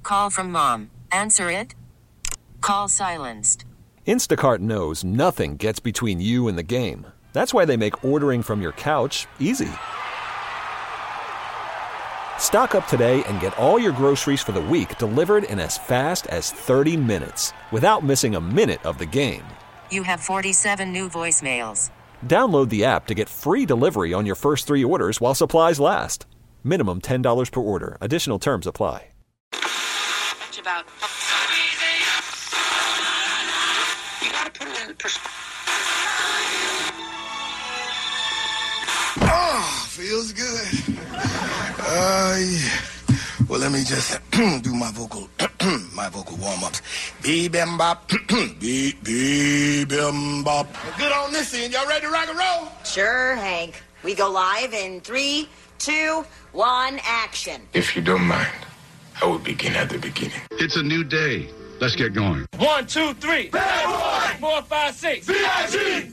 call from mom. Answer it. Call silenced. Instacart knows nothing gets between you and the game. That's why they make ordering from your couch easy. Stock up today and get all your groceries for the week delivered in as fast as 30 minutes without missing a minute of the game. You have 47 new voicemails. Download the app to get free delivery on your first 3 orders while supplies last. Minimum $10 per order. Additional terms apply. About. You gotta put it in perspective. Oh, feels good. Yeah. Well, let me just do my vocal warm-ups. Bee-bim bop, bee-bim bop. Good on this end. Y'all ready to rock and roll? Sure, Hank. We go live in 3, 2, 1, action. If you don't mind, I will begin at the beginning. It's a new day. Let's get going. 1, 2, 3. Bad boy. 4, 5, 6. B.I.G.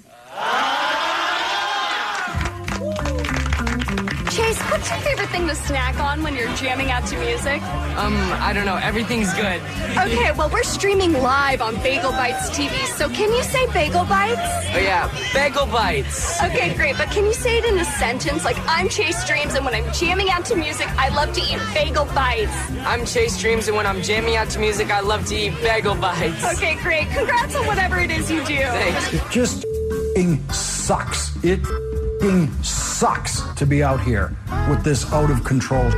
Chase, what's your favorite thing to snack on when you're jamming out to music? I don't know. Everything's good. Okay, well, we're streaming live on Bagel Bites TV, so can you say Bagel Bites? Oh, yeah. Bagel Bites. Okay, great, but can you say it in a sentence? Like, I'm Chase Dreams, and when I'm jamming out to music, I love to eat Bagel Bites. I'm Chase Dreams, and when I'm jamming out to music, I love to eat Bagel Bites. Okay, great. Congrats on whatever it is you do. Thanks. It just sucks. It sucks to be out here with this out of control.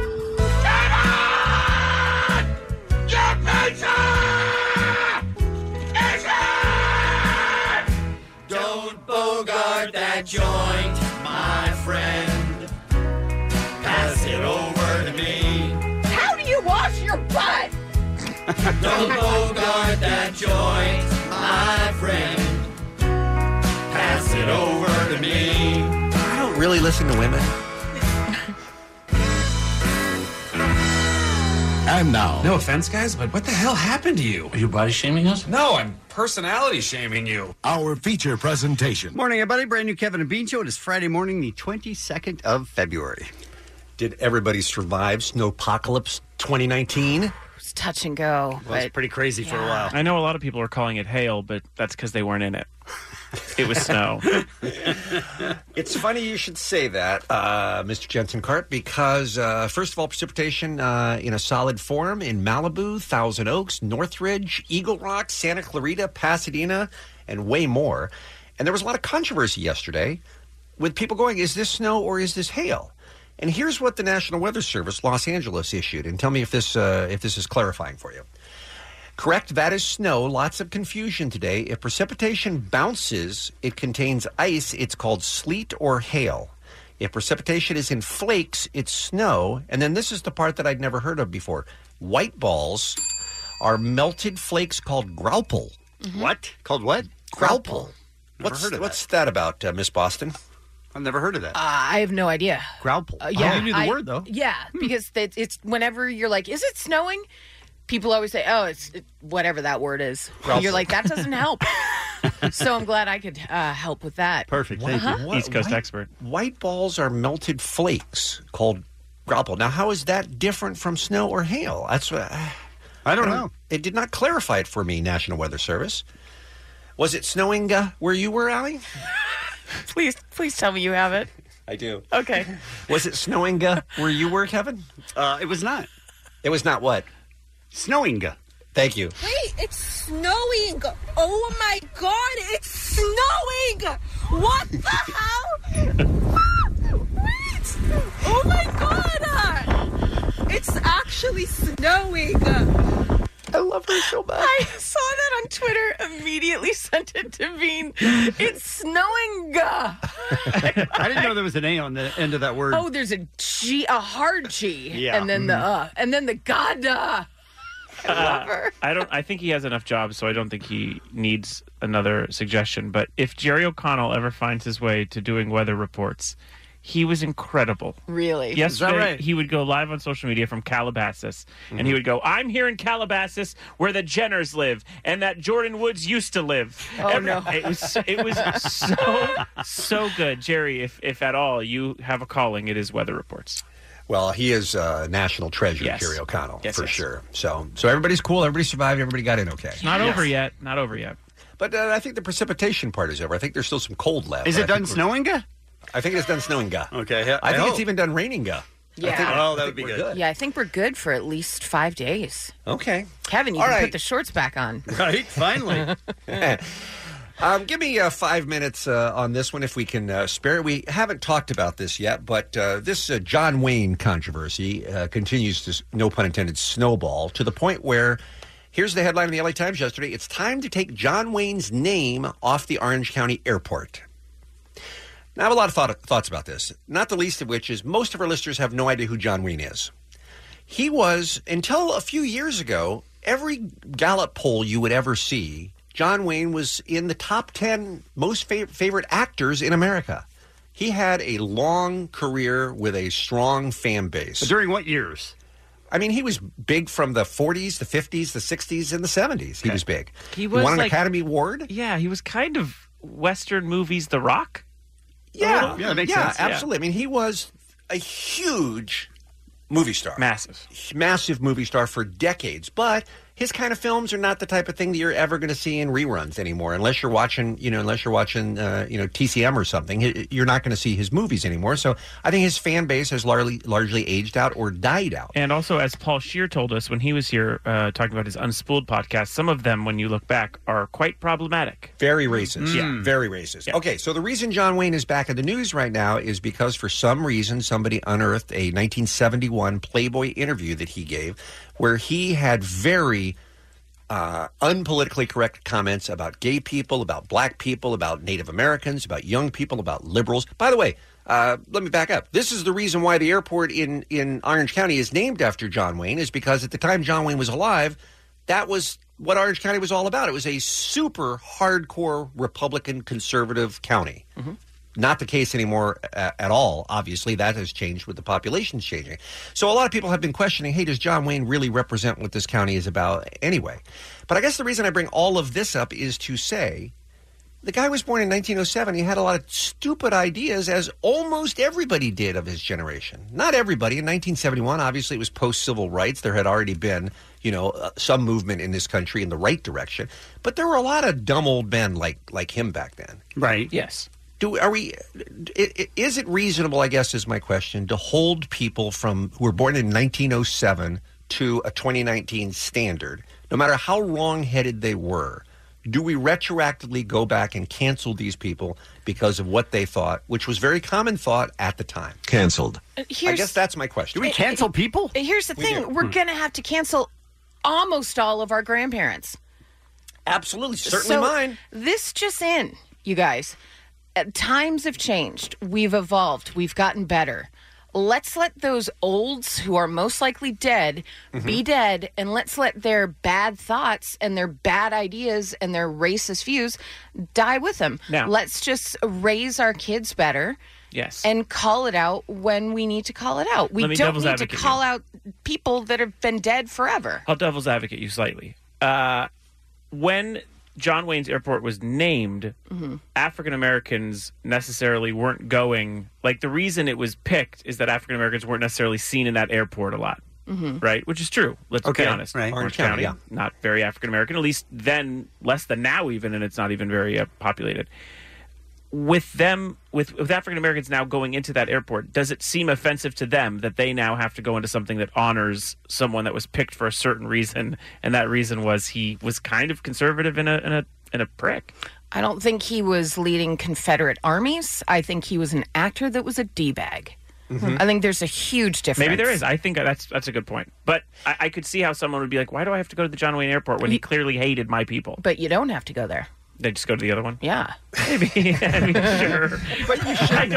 Don't bogart that joint, my friend. Pass it over to me. How do you wash your butt? Don't bogart that joint, my friend. Pass it over to me. I don't really listen to women. And now. No offense, guys, but what the hell happened to you? Are you body shaming us? No, I'm personality shaming you. Our feature presentation. Morning, everybody. Brand new Kevin and Bean Show. It is Friday morning, the 22nd of February. Did everybody survive Snowpocalypse 2019? It's touch and go. Well, it's pretty crazy for a while. I know a lot of people are calling it hail, but that's because they weren't in it. It was snow. It's funny you should say that, Mr. Jensen Cart, because, first of all, precipitation in a solid form in Malibu, Thousand Oaks, Northridge, Eagle Rock, Santa Clarita, Pasadena, and way more. And there was a lot of controversy yesterday with people going, is this snow or is this hail? And here's what the National Weather Service, Los Angeles, issued. And tell me if this is clarifying for you. Correct, that is snow. Lots of confusion today. If precipitation bounces, it contains ice. It's called sleet or hail. If precipitation is in flakes, it's snow. And then this is the part that I'd never heard of before. White balls are melted flakes called graupel. Mm-hmm. What? Called what? Graupel. Never heard of what's that about, Miss Boston? I've never heard of that. I have no idea. Graupel. Yeah, you knew the word, though. Yeah, because it's whenever you're like, is it snowing? People always say, oh, it's whatever that word is. You're like, that doesn't help. So I'm glad I could help with that. Perfect. Thank you. East Coast expert. White balls are melted flakes called graupel. Now, how is that different from snow or hail? That's what I don't know. It did not clarify it for me, National Weather Service. Was it snowing where you were, Allie? Please tell me you have it. I do. Okay. Was it snowing where you were, Kevin? It was not. It was not what? Snowing. Thank you. Wait, it's snowing. Oh, my God, it's snowing. What the hell? Wait. Oh, my God. It's actually snowing. I love her so much. I saw that on Twitter, immediately sent it to Bean. It's snowing. I didn't know there was an A on the end of that word. Oh, there's a G, a hard G. Yeah. And then the God. I love her. I think he has enough jobs, so I don't think he needs another suggestion. But if Jerry O'Connell ever finds his way to doing weather reports, he was incredible. Really? Yesterday, right? He would go live on social media from Calabasas, and he would go, I'm here in Calabasas where the Jenners live and that Jordan Woods used to live. Oh, no. It was so good. Jerry, if at all you have a calling, it is weather reports. Well, he is a national treasure, Yes. Jerry O'Connell, Yes, for yes. sure. So everybody's cool. Everybody survived. Everybody got in okay. Not over yet. Not over yet. But I think the precipitation part is over. I think there's still some cold left. Is it done snowing? I think it's done snowing. Okay. I think it's even done raining. Yeah. That would be good. Yeah, I think we're good for at least 5 days. Okay. Kevin, you All can right. put the shorts back on. Right, finally. Give me 5 minutes on this one if we can spare it. We haven't talked about this yet, but this John Wayne controversy continues to, no pun intended, snowball to the point where, here's the headline in the LA Times yesterday, it's time to take John Wayne's name off the Orange County Airport. Now, I have a lot of thoughts about this, not the least of which is most of our listeners have no idea who John Wayne is. He was, until a few years ago, every Gallup poll you would ever see, John Wayne was in the top 10 most favorite actors in America. He had a long career with a strong fan base. But during what years? I mean, he was big from the 40s, the 50s, the 60s, and the 70s. He was big. He was won an like- Academy Award. Yeah, he was kind of Western movies The Rock. Yeah, that makes sense. absolutely. I mean, he was a huge movie star. Massive movie star for decades. But his kind of films are not the type of thing that you're ever going to see in reruns anymore, unless you're watching, TCM or something. You're not going to see his movies anymore. So I think his fan base has largely aged out or died out. And also, as Paul Scheer told us when he was here talking about his Unspooled podcast, some of them, when you look back, are quite problematic. Very racist. Yeah. Very racist. Yeah. Okay, so the reason John Wayne is back in the news right now is because for some reason somebody unearthed a 1971 Playboy interview that he gave where he had very unpolitically correct comments about gay people, about black people, about Native Americans, about young people, about liberals. By the way, let me back up. This is the reason why the airport in Orange County is named after John Wayne, is because at the time John Wayne was alive, that was what Orange County was all about. It was a super hardcore Republican conservative county. Mm-hmm. Not the case anymore at all. Obviously, that has changed with the populations changing. So a lot of people have been questioning, hey, does John Wayne really represent what this county is about anyway? But I guess the reason I bring all of this up is to say the guy was born in 1907. He had a lot of stupid ideas, as almost everybody did of his generation. Not everybody. In 1971, obviously, it was post-civil rights. There had already been, some movement in this country in the right direction. But there were a lot of dumb old men like him back then. Right. Yes. Is it reasonable, I guess is my question, to hold people who were born in 1907 to a 2019 standard, no matter how wrong-headed they were? Do we retroactively go back and cancel these people because of what they thought, which was very common thought at the time? Canceled. I guess that's my question. Do we cancel people? Here's the thing. We're going to have to cancel almost all of our grandparents. Absolutely. Certainly mine. This just in, you guys. Times have changed. We've evolved. We've gotten better. Let's let those olds who are most likely dead be dead, and let's let their bad thoughts and their bad ideas and their racist views die with them. Now, let's just raise our kids better. Yes. And call it out when we need to call it out. We Let me don't devil's need to advocate call you. out people that have been dead forever. I'll devil's advocate you slightly. When John Wayne's airport was named, African Americans necessarily weren't going. Like, the reason it was picked is that African Americans weren't necessarily seen in that airport a lot, right? Which is true. Let's be honest. Right. Orange County, not very African American, at least then, less than now even, and it's not even very populated. With them, with African Americans now going into that airport, does it seem offensive to them that they now have to go into something that honors someone that was picked for a certain reason, and that reason was he was kind of conservative and a prick? I don't think he was leading Confederate armies. I think he was an actor that was a D-bag. I think there's a huge difference. Maybe there is. I think that's a good point. But I could see how someone would be like, why do I have to go to the John Wayne airport when he clearly hated my people? But you don't have to go there. They just go to the other one? Yeah. Maybe. I mean, sure. But you should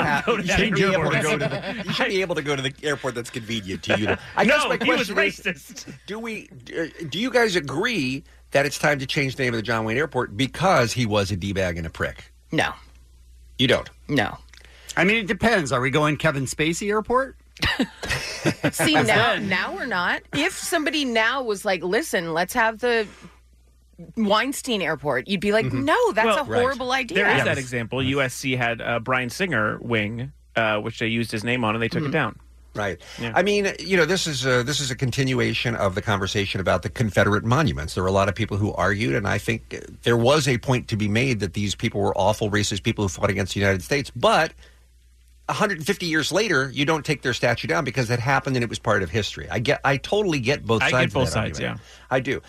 You should be able to go to the airport that's convenient to you. He was racist. Do you guys agree that it's time to change the name of the John Wayne Airport because he was a D-bag and a prick? No. You don't? No. I mean, it depends. Are we going Kevin Spacey Airport? See, now we're not. If somebody now was like, listen, let's have the Weinstein Airport, you'd be like, no, that's a horrible idea. There is that example. USC had Bryan Singer wing, which they used his name on, and they took it down. Right. I mean, this is a continuation of the conversation about the Confederate monuments. There were a lot of people who argued, and I think there was a point to be made that these people were awful racist people who fought against the United States. But 150 years later, you don't take their statue down because it happened and it was part of history. I totally get both sides. I get both of that sides. argument. Yeah, I do.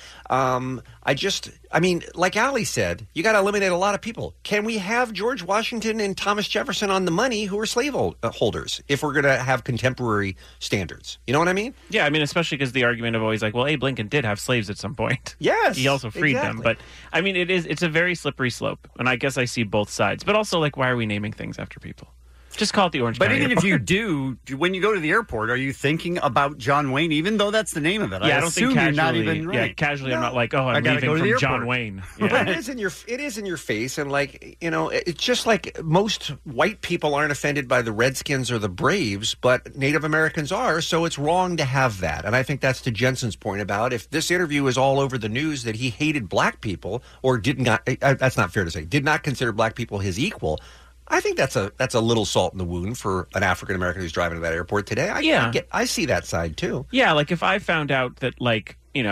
Like Ali said, you got to eliminate a lot of people. Can we have George Washington and Thomas Jefferson on the money who were slave holders if we're going to have contemporary standards? You know what I mean? Yeah, I mean, especially because the argument of always like, well, Abe Lincoln did have slaves at some point. Yes, he also freed them. But I mean, it's a very slippery slope, and I guess I see both sides. But also, like, why are we naming things after people? Just call it the Orange County But even Airport. if you do, when you go to the airport, are you thinking about John Wayne, even though that's the name of it? Yeah, I don't think assume casually. you're not even right. Yeah, casually, I'm not like, oh, I'm gotta leaving go to from the John airport. Wayne. But Yeah. it is in your face, and it's just like most white people aren't offended by the Redskins or the Braves, but Native Americans are, so it's wrong to have that. And I think that's to Jensen's point about if this interview is all over the news that he hated black people or did not, that's not fair to say, did not consider black people his equal. I think that's a little salt in the wound for an African American who's driving to that airport today. I see that side too. Yeah, like if I found out that, like, I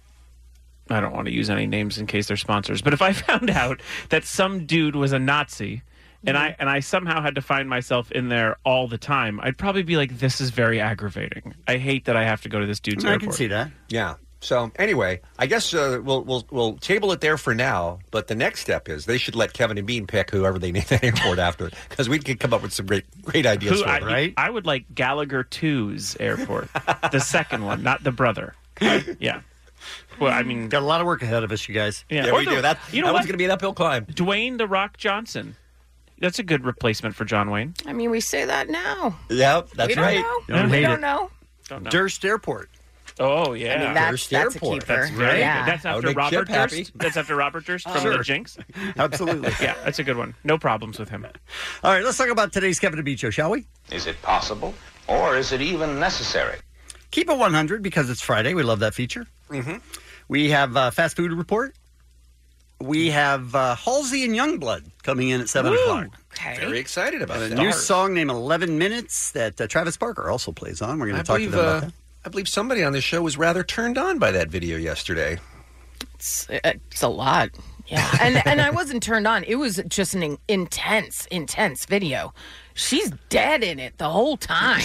don't want to use any names in case they're sponsors, but if I found out that some dude was a Nazi and I somehow had to find myself in there all the time, I'd probably be like, this is very aggravating. I hate that I have to go to this dude's airport. I can see that. Yeah. So anyway, I guess we'll table it there for now. But the next step is they should let Kevin and Bean pick whoever they name that airport after, because we could come up with some great ideas for it, right? I would like Gallagher 2's airport, the second one, not the brother. Yeah. Well, I mean, got a lot of work ahead of us, you guys. Yeah, we do. That one's going to be an uphill climb. Dwayne The Rock Johnson. That's a good replacement for John Wayne. I mean, we say that now. Yep, that's right. We don't know. Durst Airport. Oh, yeah. I mean, that's a keeper. That's very Yeah. good. That's after Robert Durst. That's after Robert Durst from The Jinx. Absolutely. Yeah, that's a good one. No problems with him. All right, let's talk about today's Kevin and Bean Show, shall we? Is it possible, or is it even necessary? Keep it 100 because it's Friday. We love that feature. Mm-hmm. We have Fast Food Report. We have Halsey and Youngblood coming in at 7 o'clock. Okay. Very excited about And that. a new song named 11 Minutes that Travis Barker also plays on. We're going to talk to them about that. I believe somebody on this show was rather turned on by that video yesterday. It's a lot. Yeah. And I wasn't turned on. It was just an intense video. She's dead in it the whole time.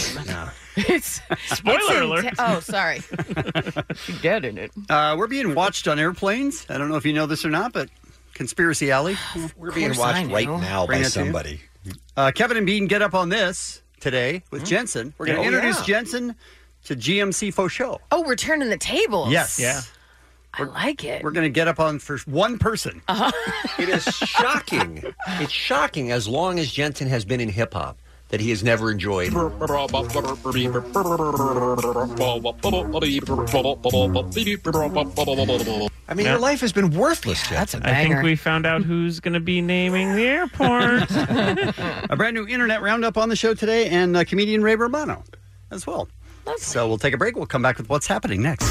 Spoiler alert. Oh, sorry. She's dead in it. We're being watched on airplanes. I don't know if you know this or not, but Conspiracy Alley. We're being watched right now by somebody. Kevin and Bean get up on this today with Jensen. We're going to introduce Jensen to GMC Faux Show. Oh, we're turning the tables. Yes. Yeah. I like it. We're going to get up on for one person. It is shocking. It's shocking as long as Jensen has been in hip-hop that he has never enjoyed. I mean, your life has been worthless, Jensen. That's a I think banger. we found out who's going to be naming the airport. A brand new internet roundup on the show today, and comedian Ray Romano as well. So we'll take a break. We'll come back with what's happening next.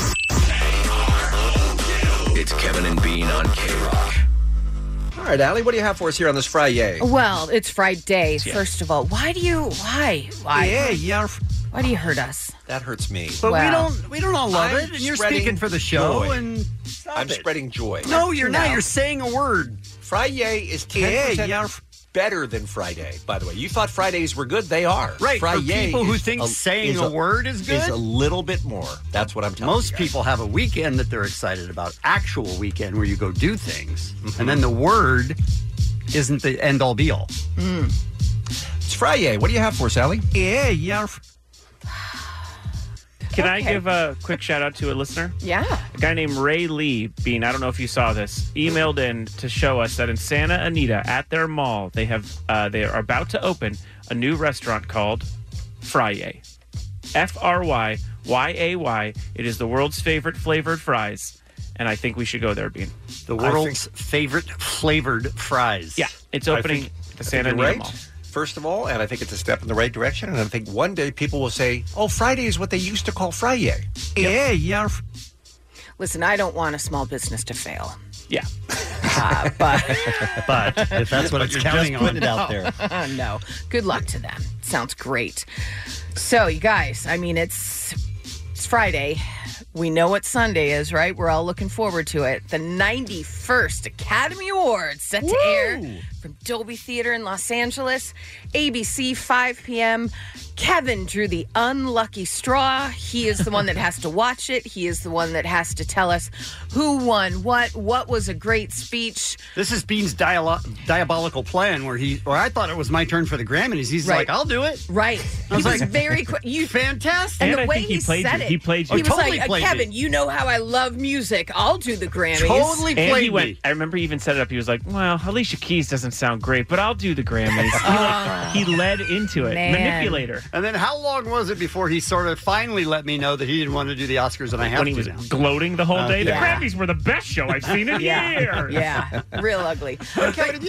It's Kevin and Bean on K-Rock. All right, Allie, what do you have for us here on this Friday? Well, it's Friday. First of all, why? Yeah. Why do you hurt us? That hurts me. But Well, we don't all love it, and you're speaking for the show. joy. And I'm spreading joy. No, you're not. You're saying a word. Friday is 10% better than Friday, by the way. You thought Fridays were good. They are. Right. Friday For people who is think saying a word is good? Is a little bit more. That's what I'm telling Most you guys. people have a weekend that they're excited about, actual weekend where you go do things. And then the word isn't the end-all, be-all. It's Friday. What do you have for us, Allie? Yeah. Can I give a quick shout out to a listener? Yeah. A guy named Ray Lee, Bean, I don't know if you saw this, emailed in to show us that in Santa Anita at their mall, they are about to open a new restaurant called Fryay. F-R-Y-Y-A-Y. It is the world's favorite flavored fries, and I think we should go there, Bean. The world's favorite flavored fries. Yeah, it's opening at the Santa Anita right. Mall. First of all, and I think it's a step in the right direction. And I think one day people will say, "Oh, Friday is what they used to call Friday." Yeah. Listen, I don't want a small business to fail. Yeah. But if that's what it's you're counting just putting on. it out there. No. Good luck to them. sounds great. So, you guys, I mean, it's Friday. We know what Sunday is, right? We're all looking forward to it. The 91st Academy Awards set to air from Dolby Theater in Los Angeles. ABC, 5 p.m. Kevin drew the unlucky straw. He is the one that has to watch it. He is the one that has to tell us who won what was a great speech. This is Bean's diabolical plan where I thought it was my turn for the Grammys. He's like, I'll do it. Right. I was like, very quick. Fantastic. And the way he said it. He played you. He was like, Kevin, you know how I love music. I'll do the Grammys. Totally and played he went, me. I remember he even set it up. He was like, well, Alicia Keys doesn't sound great, but I'll do the Grammys. He led into it. Man. Manipulator. And then how long was it before he sort of finally let me know that he didn't want to do the Oscars and I have when to he was now? gloating the whole day. The yeah. Grammys were the best show I've seen in years. Yeah, real ugly. Kevin,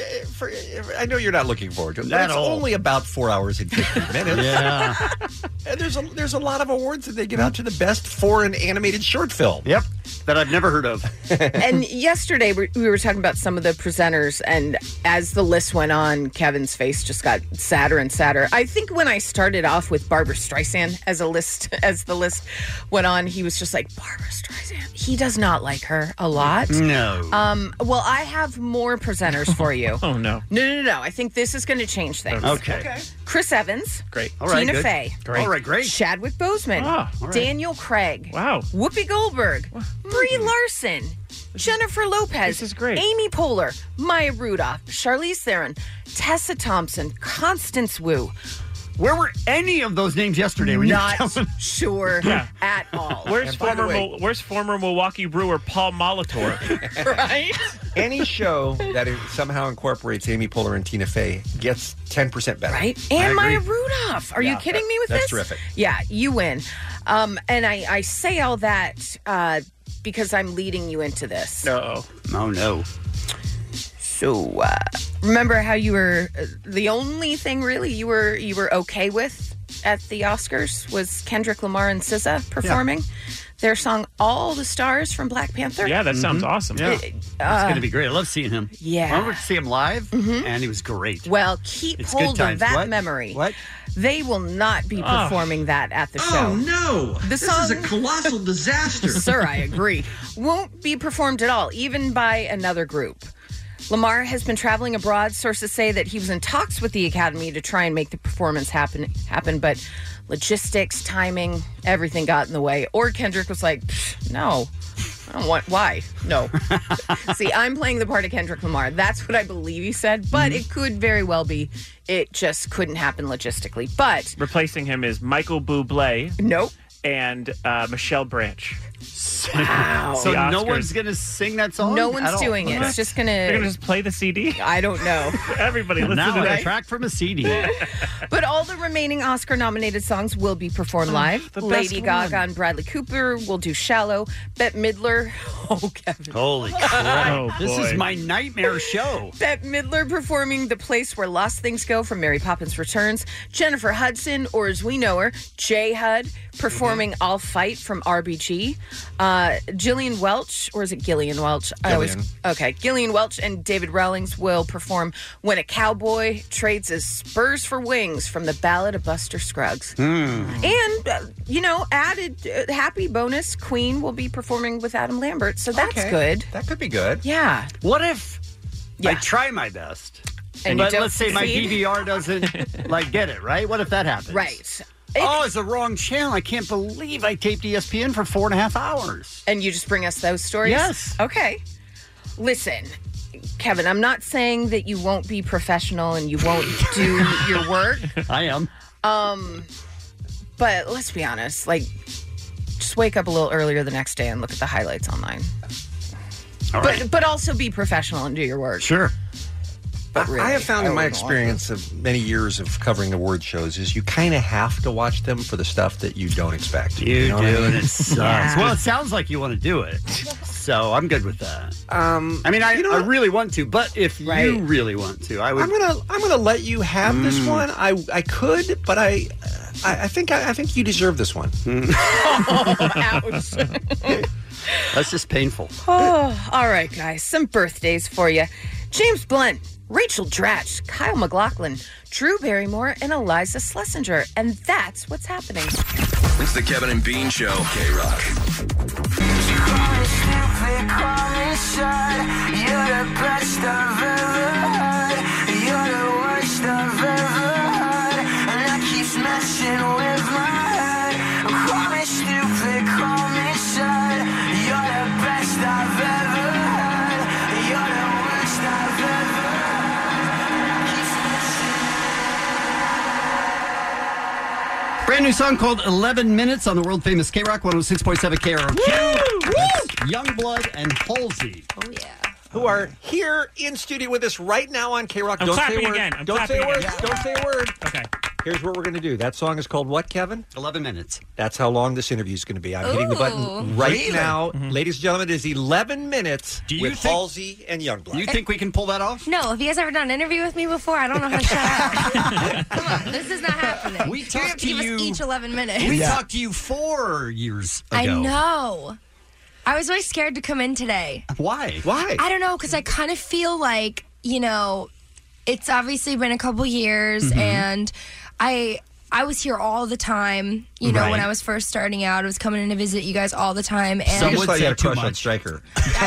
I know you're not looking forward to it, but At it's all. only about 4 hours and 50 minutes. Yeah. And there's a lot of awards that they give out to the best foreign animated short film. Yep. That I've never heard of. And yesterday we were talking about some of the presenters, and as the list went on, Kevin's face just got sadder and sadder. I think when I started off with Barbra Streisand as the list went on, he was just like, Barbra Streisand. He does not like her a lot. No. Well, I have more presenters for you. Oh, no. No. I think this is going to change things. Okay. Chris Evans. Great. All right, Tina good. Fey. Great. All right, great. Chadwick Boseman. Ah, all right. Daniel Craig. Wow. Whoopi Goldberg. Brie Larson. Jennifer Lopez. This is great. Amy Poehler. Maya Rudolph. Charlize Theron. Tessa Thompson. Constance Wu. Where were any of those names yesterday? When Not you were telling- sure at all. Where's former Milwaukee Brewer Paul Molitor? Right? Any show that somehow incorporates Amy Poehler and Tina Fey gets 10% better. Right? I And agree. Maya Rudolph. Are you kidding me with that's this? terrific. Yeah, you win. And I say all that because I'm leading you into this. No. Oh, no. So, remember how you were the only thing really you were okay with at the Oscars was Kendrick Lamar and SZA performing their song "All the Stars" from Black Panther? Yeah, that sounds awesome. Yeah. It's going to be great. I love seeing him. Yeah. I went to see him live, and he was great. Well, keep It's good hold of times. that What? memory. What? They will not be performing that at the show. no! The This song, is a colossal disaster. Sir, I agree. Won't be performed at all, even by another group. Lamar has been traveling abroad. Sources say that he was in talks with the Academy to try and make the performance happen, but logistics, timing, everything got in the way. Or Kendrick was like, no, I don't want, why? No. See, I'm playing the part of Kendrick Lamar. That's what I believe he said, but it could very well be it just couldn't happen logistically. But Replacing him is Michael Bublé. Nope. And Michelle Branch. Wow. So The no Oscars. one's going to sing that song? No at one's all? doing it. Okay. It's just They're going to gonna. just play the CD? I don't know. Everybody listen Now to a that. track from a CD. But all the remaining Oscar-nominated songs will be performed live. the Lady best Gaga one. and Bradley Cooper will do "Shallow." Bette Midler. Oh, Kevin. Holy crap. Oh, This boy. is my nightmare show. Bette Midler performing "The Place Where Lost Things Go" from Mary Poppins Returns. Jennifer Hudson, or as we know her, J. Hud, performing "I'll Fight" from RBG. Gillian Welch, or is it Gillian Welch? Gillian Welch and David Rawlings will perform "When a Cowboy Trades His Spurs for Wings" from The Ballad of Buster Scruggs. And, added happy bonus, Queen will be performing with Adam Lambert, so that's Okay. good. That could be good. Yeah. What if I Yeah. try my best, And you but don't let's say my succeed? DVR doesn't get it, right? What if that happens? Right. Oh, it's the wrong channel. I can't believe I taped ESPN for 4.5 hours. And you just bring us those stories? Yes. Okay. Listen, Kevin, I'm not saying that you won't be professional and you won't do your work. I am. But let's be honest, just wake up a little earlier the next day and look at the highlights online. All right. But also be professional and do your work. Sure. But really, I have found in my wouldn't want experience of many years of covering award shows is you kind of have to watch them for the stuff that you don't expect. You know do, what I mean? and it sucks. Yeah. Well, it sounds like you want to do it. So I'm good with that. I really want to, but if you really want to, I would. I'm gonna let you have this one. I could, but I think you deserve this one. Ouch. That's just painful. Oh, all right, guys. Some birthdays for you. James Blunt, Rachel Dratch, Kyle MacLachlan, Drew Barrymore, and Eliza Schlesinger. And that's what's happening. It's the Kevin and Bean Show. K-Rock. You're the best I've ever had. You're the worst I've ever had. And that keeps messing with my head. Call me stupid, call me sad. You're the best I've ever had. You're the worst I've ever had. Brand new song called 11 Minutes on the world famous K-Rock 106.7 KROQ. Youngblood and Halsey. Oh, yeah. Who are here in studio with us right now on K-Rock. I'm Don't say a clapping word. again. I'm Don't say a clapping word. again. Don't say a word. Okay. Here's what we're going to do. That song is called what, Kevin? 11 minutes. That's how long this interview is going to be. I'm hitting the button right now. Ladies and gentlemen, it is 11 minutes with Halsey and Youngblood. Do you think we can pull that off? No, have you guys ever done an interview with me before? I don't know how to shut up. Come on, this is not happening. We You're talked going to to give you- us each 11 minutes. We talked to you 4 years ago. I know. I was really scared to come in today. Why? I don't know, because I kind of feel like, it's obviously been a couple years, and I was here all the time, when I was first starting out. I was coming in to visit you guys all the time. And Some would say you had a crush on Stryker.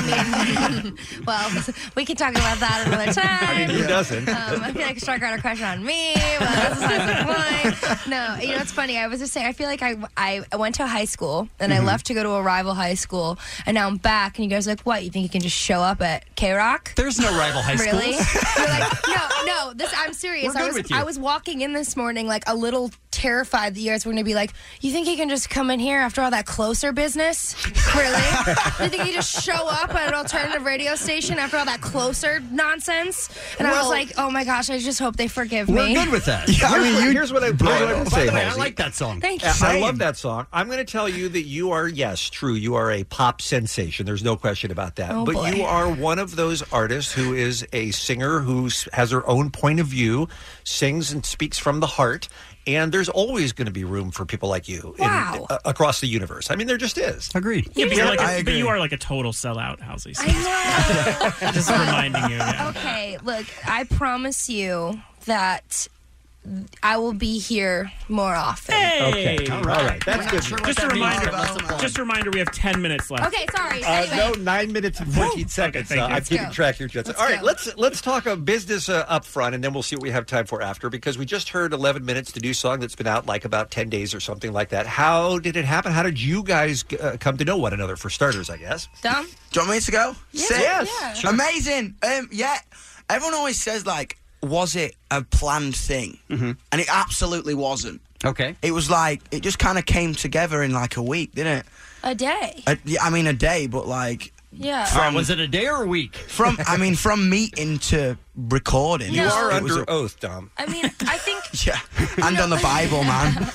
well, we can talk about that another time. Who doesn't? I feel like Stryker had a crush on me, but that's besides the point. No, it's funny. I was just saying, I feel like I went to a high school, and I left to go to a rival high school, and now I'm back, and you guys are like, what, you think you can just show up at K-Rock? There's no rival high schools. Really? You're like, no, I'm serious. We're good with you. I was walking in this morning like a little terrified that you guys were going to be like, you think you can just come in here after all that Closer business? Really? You think you just show up at an alternative radio station after all that Closer nonsense? And I was like, oh my gosh, I just hope they forgive me. We're good with that. Here's what I would say, By the way, I Halsey. like that song. Thank you. I love that song. I'm going to tell you that you are, yes, true, you are a pop sensation. There's no question about that. Oh, but boy. you are one of those artists who is a singer who has her own point of view, sings and speaks from the heart. And there's always going to be room for people like you across the universe. I mean, there just is. Agreed. Yeah, but you are like a total sellout, Halsey. I know. Just reminding you. Yeah. Okay, look, I promise you that I will be here more often. Hey! Okay. All right. That's good. Just a reminder, we have 10 minutes left. Okay, sorry. No, 9 minutes and 14 seconds. thank you. I'm keeping track here, Jets. All right, let's talk business up front, and then we'll see what we have time for after, because we just heard 11 Minutes, the new song that's been out like about 10 days or something like that. How did it happen? How did you guys come to know one another, for starters, I guess? Dom? Do you want me to go? Yeah. Sick. Yes. Yeah. Sure. Amazing. Yeah. Everyone always says, like, was it a planned thing? Mm-hmm. And it absolutely wasn't. Okay. It was like, it just kind of came together in like a week, didn't it? A day. A day, but like... Yeah. Was it a day or a week? From meeting to recording. You are It was under oath, Dom. I mean, I think... Yeah. And on the Bible, man.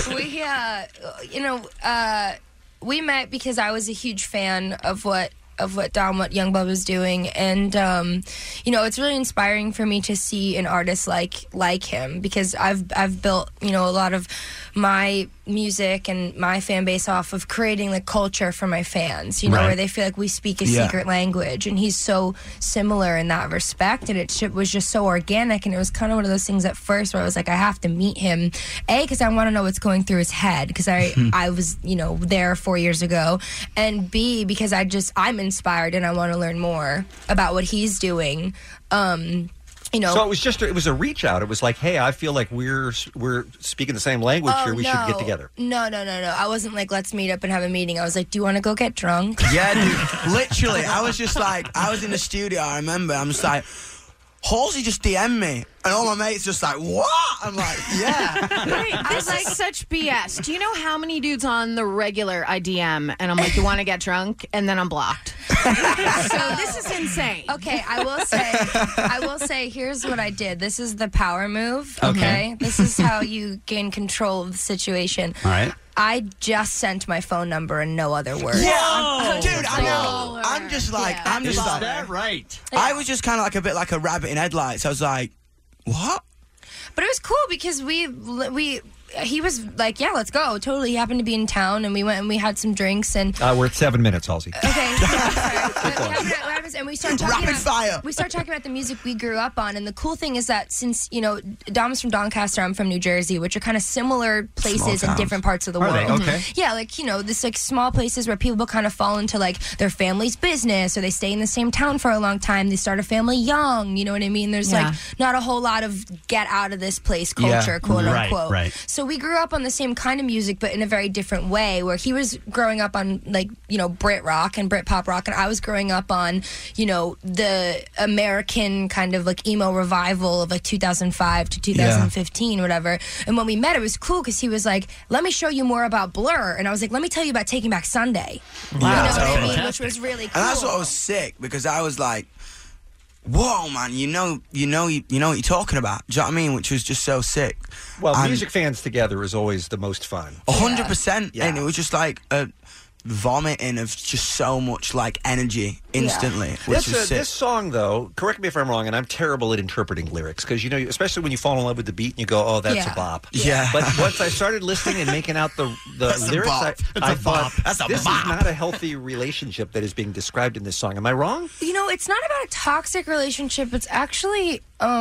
We met because I was a huge fan of what Youngblood was doing, and it's really inspiring for me to see an artist like him, because I've built a lot of my music and my fan base off of creating the culture for my fans, where they feel like we speak a secret language, and he's so similar in that respect, and it was just so organic, and it was kind of one of those things at first where I was like, I have to meet him, because I want to know what's going through his head, because I was there 4 years ago, and B, because I'm inspired and I want to learn more about what he's doing. So it was a reach out. It was like, hey, I feel like we're speaking the same language here. We should get together. No. I wasn't like, let's meet up and have a meeting. I was like, do you want to go get drunk? Yeah, dude. Literally, I was just like, I was in the studio, I remember. I'm just like, Halsey just DM'd me. And all my mates just like, what? I'm like, yeah. Wait, this is such BS. Do you know how many dudes on the regular I DM and I'm like, you want to get drunk? And then I'm blocked. So this is insane. Okay, I will say, here's what I did. This is the power move, okay? This is how you gain control of the situation. All right. I just sent my phone number and no other words. Yeah, dude, I know. I'm just like, Is that right? I was just kind of like a bit like a rabbit in headlights. I was like, what? But it was cool because we he was like, yeah, let's go. Totally. He happened to be in town, and we went and we had some drinks. And we're at 7 minutes, Halsey. Okay. And we started talking We started talking about the music we grew up on, and the cool thing is that since Dom's from Doncaster, I'm from New Jersey, which are kind of similar places in different parts of the world. Are they? Okay. Yeah, like this like small places where people kind of fall into like their family's business, or they stay in the same town for a long time. They start a family young. You know what I mean? There's like not a whole lot of get out of this place culture, quote unquote. Right. So we grew up on the same kind of music, but in a very different way. Where he was growing up on like Brit rock and Brit pop rock, and I was growing up on the American kind of like emo revival of like 2005 to 2015, whatever. And when we met, it was cool because he was like, "Let me show you more about Blur," and I was like, "Let me tell you about Taking Back Sunday." Wow. You know what I mean? Which was really cool. And that's what was sick, because I was like, whoa, man, you know what you're talking about. Do you know what I mean? Which was just so sick. Well, music fans together is always the most fun. 100%. Yeah. And it was just like a vomiting of just so much like energy instantly, which was sick. This song, though, correct me if I'm wrong, and I'm terrible at interpreting lyrics, because especially when you fall in love with the beat and you go, oh, that's a bop. Yeah. But once I started listening and making out the lyrics, I thought, this is not a healthy relationship that is being described in this song. Am I wrong? It's not about a toxic relationship. It's actually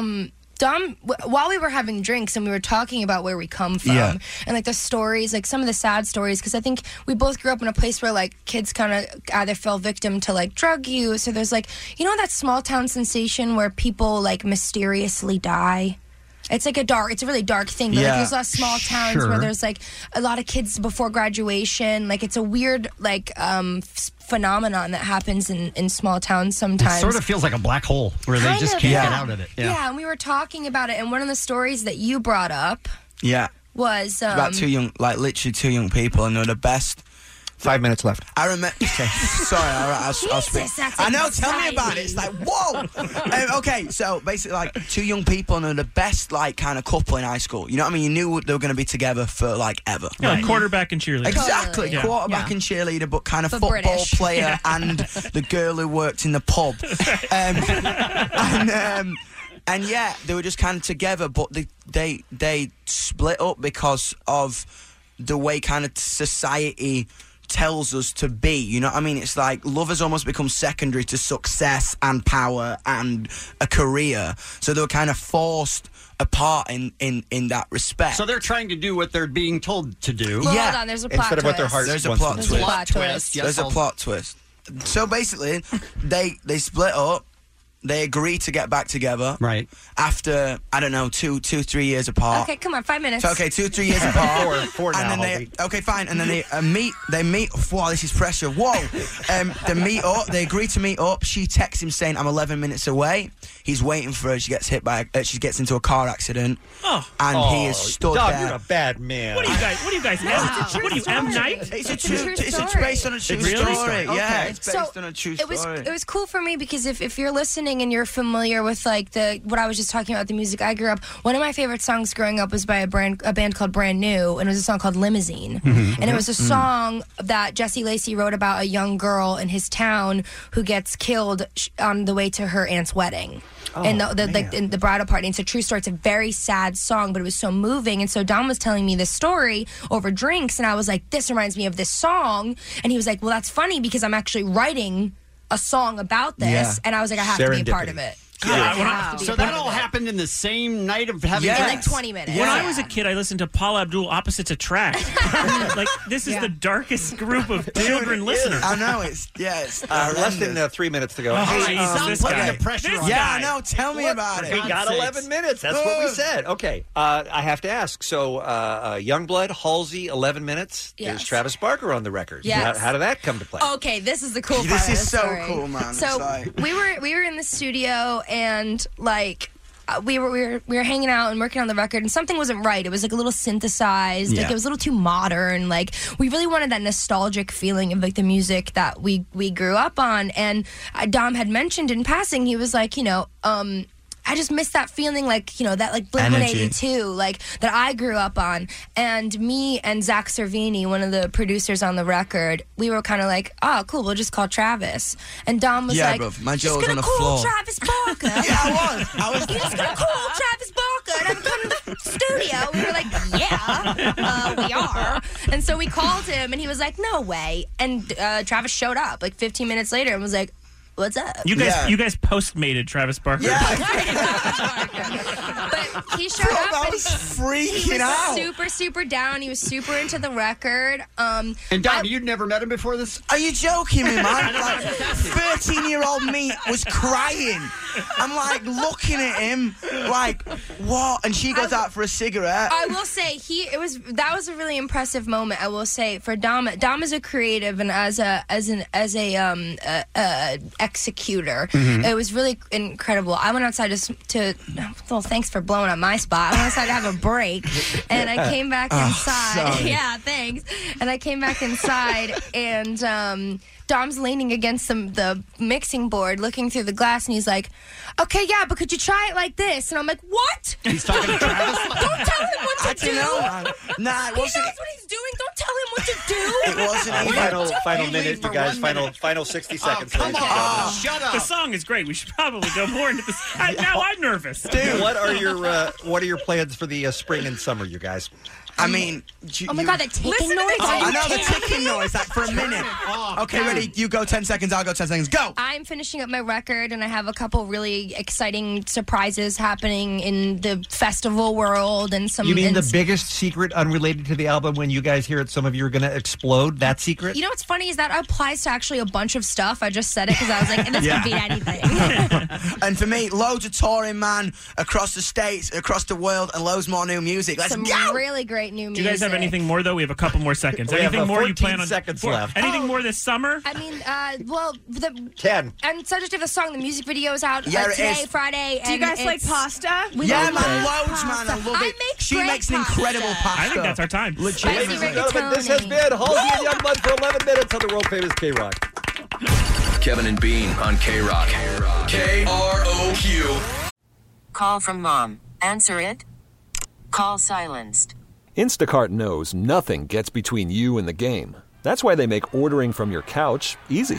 Dom, while we were having drinks and we were talking about where we come from and like the stories, like some of the sad stories, because I think we both grew up in a place where like kids kind of either fell victim to like drug use, or there's like, that small town sensation where people like mysteriously die. It's like it's a really dark thing. But like, there's a lot of small towns where there's like a lot of kids before graduation. Like it's a weird like phenomenon that happens in small towns sometimes. It sort of feels like a black hole where they just can't get out of it. Yeah, and we were talking about it, and one of the stories that you brought up was about literally two young people, and they're the best. 5 minutes left. I remember. Okay, sorry. I'll speak. I know. Tell me about it. It's like whoa. Okay, so basically, like two young people, and they're the best like kind of couple in high school. You know what I mean? You knew they were going to be together for like ever. Yeah, like quarterback and cheerleader. Exactly, quarterback and cheerleader, but kind of football British. player and the girl who worked in the pub. And yeah, they were just kind of together, but they split up because of the way kind of society tells us to be. You know what I mean? It's like love has almost become secondary to success and power and a career. So they were kind of forced apart in that respect. So they're trying to do what they're being told to do. Well, hold on, there's a plot Instead of what their heart There's a wants plot them twist. to do. There's a plot twist. So basically, they split up. They agree to get back together. Right. After, I don't know, 2-3 years apart. Okay, come on, 5 minutes. So, okay, 2-3 years apart. Four now, and then okay, fine. And then they meet. Wow, this is pressure. Whoa. They meet up. They agree to meet up. She texts him saying, I'm 11 minutes away. He's waiting for her. She gets she gets into a car accident. Oh. And he is stood Dog, there. you're a bad man. What are you guys? What are you, M. Night? It's based on a true story. Yeah, it's based on a true story. It was cool for me because if you're listening and you're familiar with like what I was just talking about, the music I grew up, one of my favorite songs growing up was by a band called Brand New, and it was a song called Limousine. And it was a song that Jesse Lacey wrote about a young girl in his town who gets killed on the way to her aunt's wedding. And in the bridal party. It's a true story. It's a very sad song, but it was so moving. And so Dom was telling me this story over drinks, and I was like, this reminds me of this song. And he was like, well, that's funny because I'm actually writing a song about this. Yeah. And I was like, I have to be a part of it. So that all happened in the same night of having in like 20 minutes. When I was a kid, I listened to Paula Abdul, Opposites Attract. Like, this is the darkest group of children listeners. I know, it's less than 3 minutes to go. This guy. The pressure on. I know, tell me about it. We got 11 minutes. That's what we said. Okay, I have to ask. So, Youngblood, Halsey, 11 minutes. Yes. There's Travis Barker on the record. Yes. How did that come to play? Okay, this is the cool part. This of is the so story. cool, man. So we were in the studio and like we were hanging out and working on the record, and something wasn't right. It was like a little synthesized, like it was a little too modern. Like we really wanted that nostalgic feeling of like the music that we grew up on. And Dom had mentioned in passing, he was like, I just miss that feeling, like, that like Blink-182, like that I grew up on. And me and Zach Cervini, one of the producers on the record, we were kind of like, oh, cool, we'll just call Travis. And Dom was like, bruv, my jaw was on the call floor. Travis Barker. I was. You're just gonna call Travis Barker, and I'm coming to studio? We were like, yeah, we are. And so we called him, and he was like, no way. And Travis showed up like 15 minutes later and was like, what's up? You guys postmated Travis Barker. Yeah. But he showed up. I was freaking out. He was super down. He was super into the record. And Dom, you'd never met him before this? Are you joking me, man? Like, 13-year-old me was crying. I'm like looking at him, like, what? And she goes out for a cigarette. I will say that was a really impressive moment. I will say for Dom. Dom is a creative and as a executor. Mm-hmm. It was really incredible. I went outside well, thanks for blowing up my spot. I went outside to have a break, and I came back inside. Sorry. Yeah, thanks. And I came back inside, and Dom's leaning against the mixing board, looking through the glass, and he's like, "Okay, yeah, but could you try it like this?" And I'm like, "What?" He's talking to Travis. Don't tell him what to do. Nah, it he wasn't. knows what he's doing. Don't tell him what to do. It wasn't Final minute, you guys. Final 60 seconds. Come on, shut up. The song is great. We should probably go more into this. Now I'm nervous. Dude, what are your plans for the spring and summer, you guys? I mean, oh my God, that ticking noise! I know the ticking noise, like for a minute. Okay, ready? You go 10 seconds, I'll go 10 seconds. Go! I'm finishing up my record, and I have a couple really exciting surprises happening in the festival world and some. You mean the biggest secret unrelated to the album? When you guys hear it, some of you are going to explode. That secret? You know what's funny is that applies to actually a bunch of stuff. I just said it because I was like, this could be anything. And for me, loads of touring, man, across the states, across the world, and loads more new music. Let's Some go! really great new music. Do you guys have anything more, though? We have a couple more seconds. We have Anything more 14 you plan on? seconds left. Anything more this summer? I mean, well, 10. And subject of the song, the music video is out Yeah, it today, is. Friday. Do you guys like pasta? Yeah, man, loads, man. I love it. She great makes an incredible pasta. I think that's our time. Ladies and gentlemen, this has been Halsey and Youngblood for 11 minutes on the world famous K-Rock. Kevin and Bean on K-Rock. KROQ. Call from mom. Answer it. Call silenced. Instacart knows nothing gets between you and the game. That's why they make ordering from your couch easy.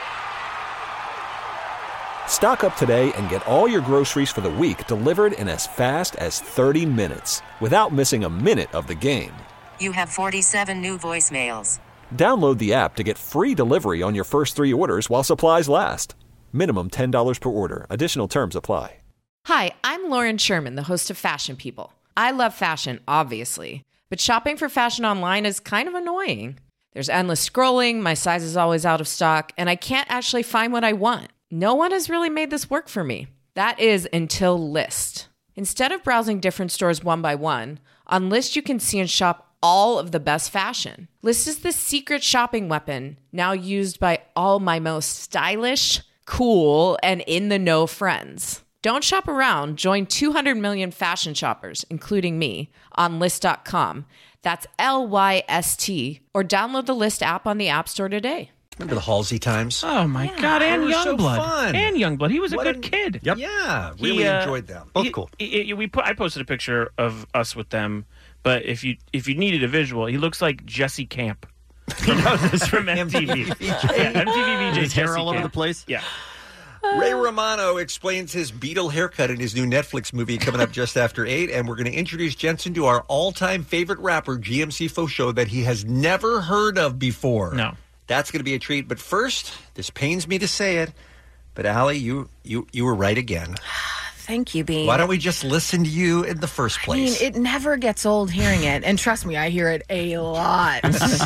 Stock up today and get all your groceries for the week delivered in as fast as 30 minutes without missing a minute of the game. You have 47 new voicemails. Download the app to get free delivery on your first 3 orders while supplies last. Minimum $10 per order. Additional terms apply. Hi, I'm Lauren Sherman, the host of Fashion People. I love fashion, obviously, but shopping for fashion online is kind of annoying. There's endless scrolling, my size is always out of stock, and I can't actually find what I want. No one has really made this work for me. That is until Lyst. Instead of browsing different stores one by one, on Lyst you can see and shop all of the best fashion. Lyst is the secret shopping weapon now used by all my most stylish, cool, and in-the-know friends. Don't shop around. Join 200 million fashion shoppers, including me, on Lyst.com. That's Lyst. Or download the Lyst app on the App Store today. Remember the Halsey times? Oh, my God. And They were so Youngblood. fun. And Youngblood. He was a good kid. Yep. Yeah, really enjoyed them. Both cool. I posted a picture of us with them, but if you needed a visual, he looks like Jesse Camp. You know this from MTV. Yeah, MTV VJ. His hair Jesse all over Camp. the place? Yeah. Ray Romano explains his Beatle haircut in his new Netflix movie coming up just after 8, and we're going to introduce Jensen to our all-time favorite rapper, GMC Fosho, that he has never heard of before. No. That's going to be a treat. But first, this pains me to say it, but Allie, you were right again. Thank you, Bean. Why don't we just listen to you in the first place? I mean, it never gets old hearing it. And trust me, I hear it a lot.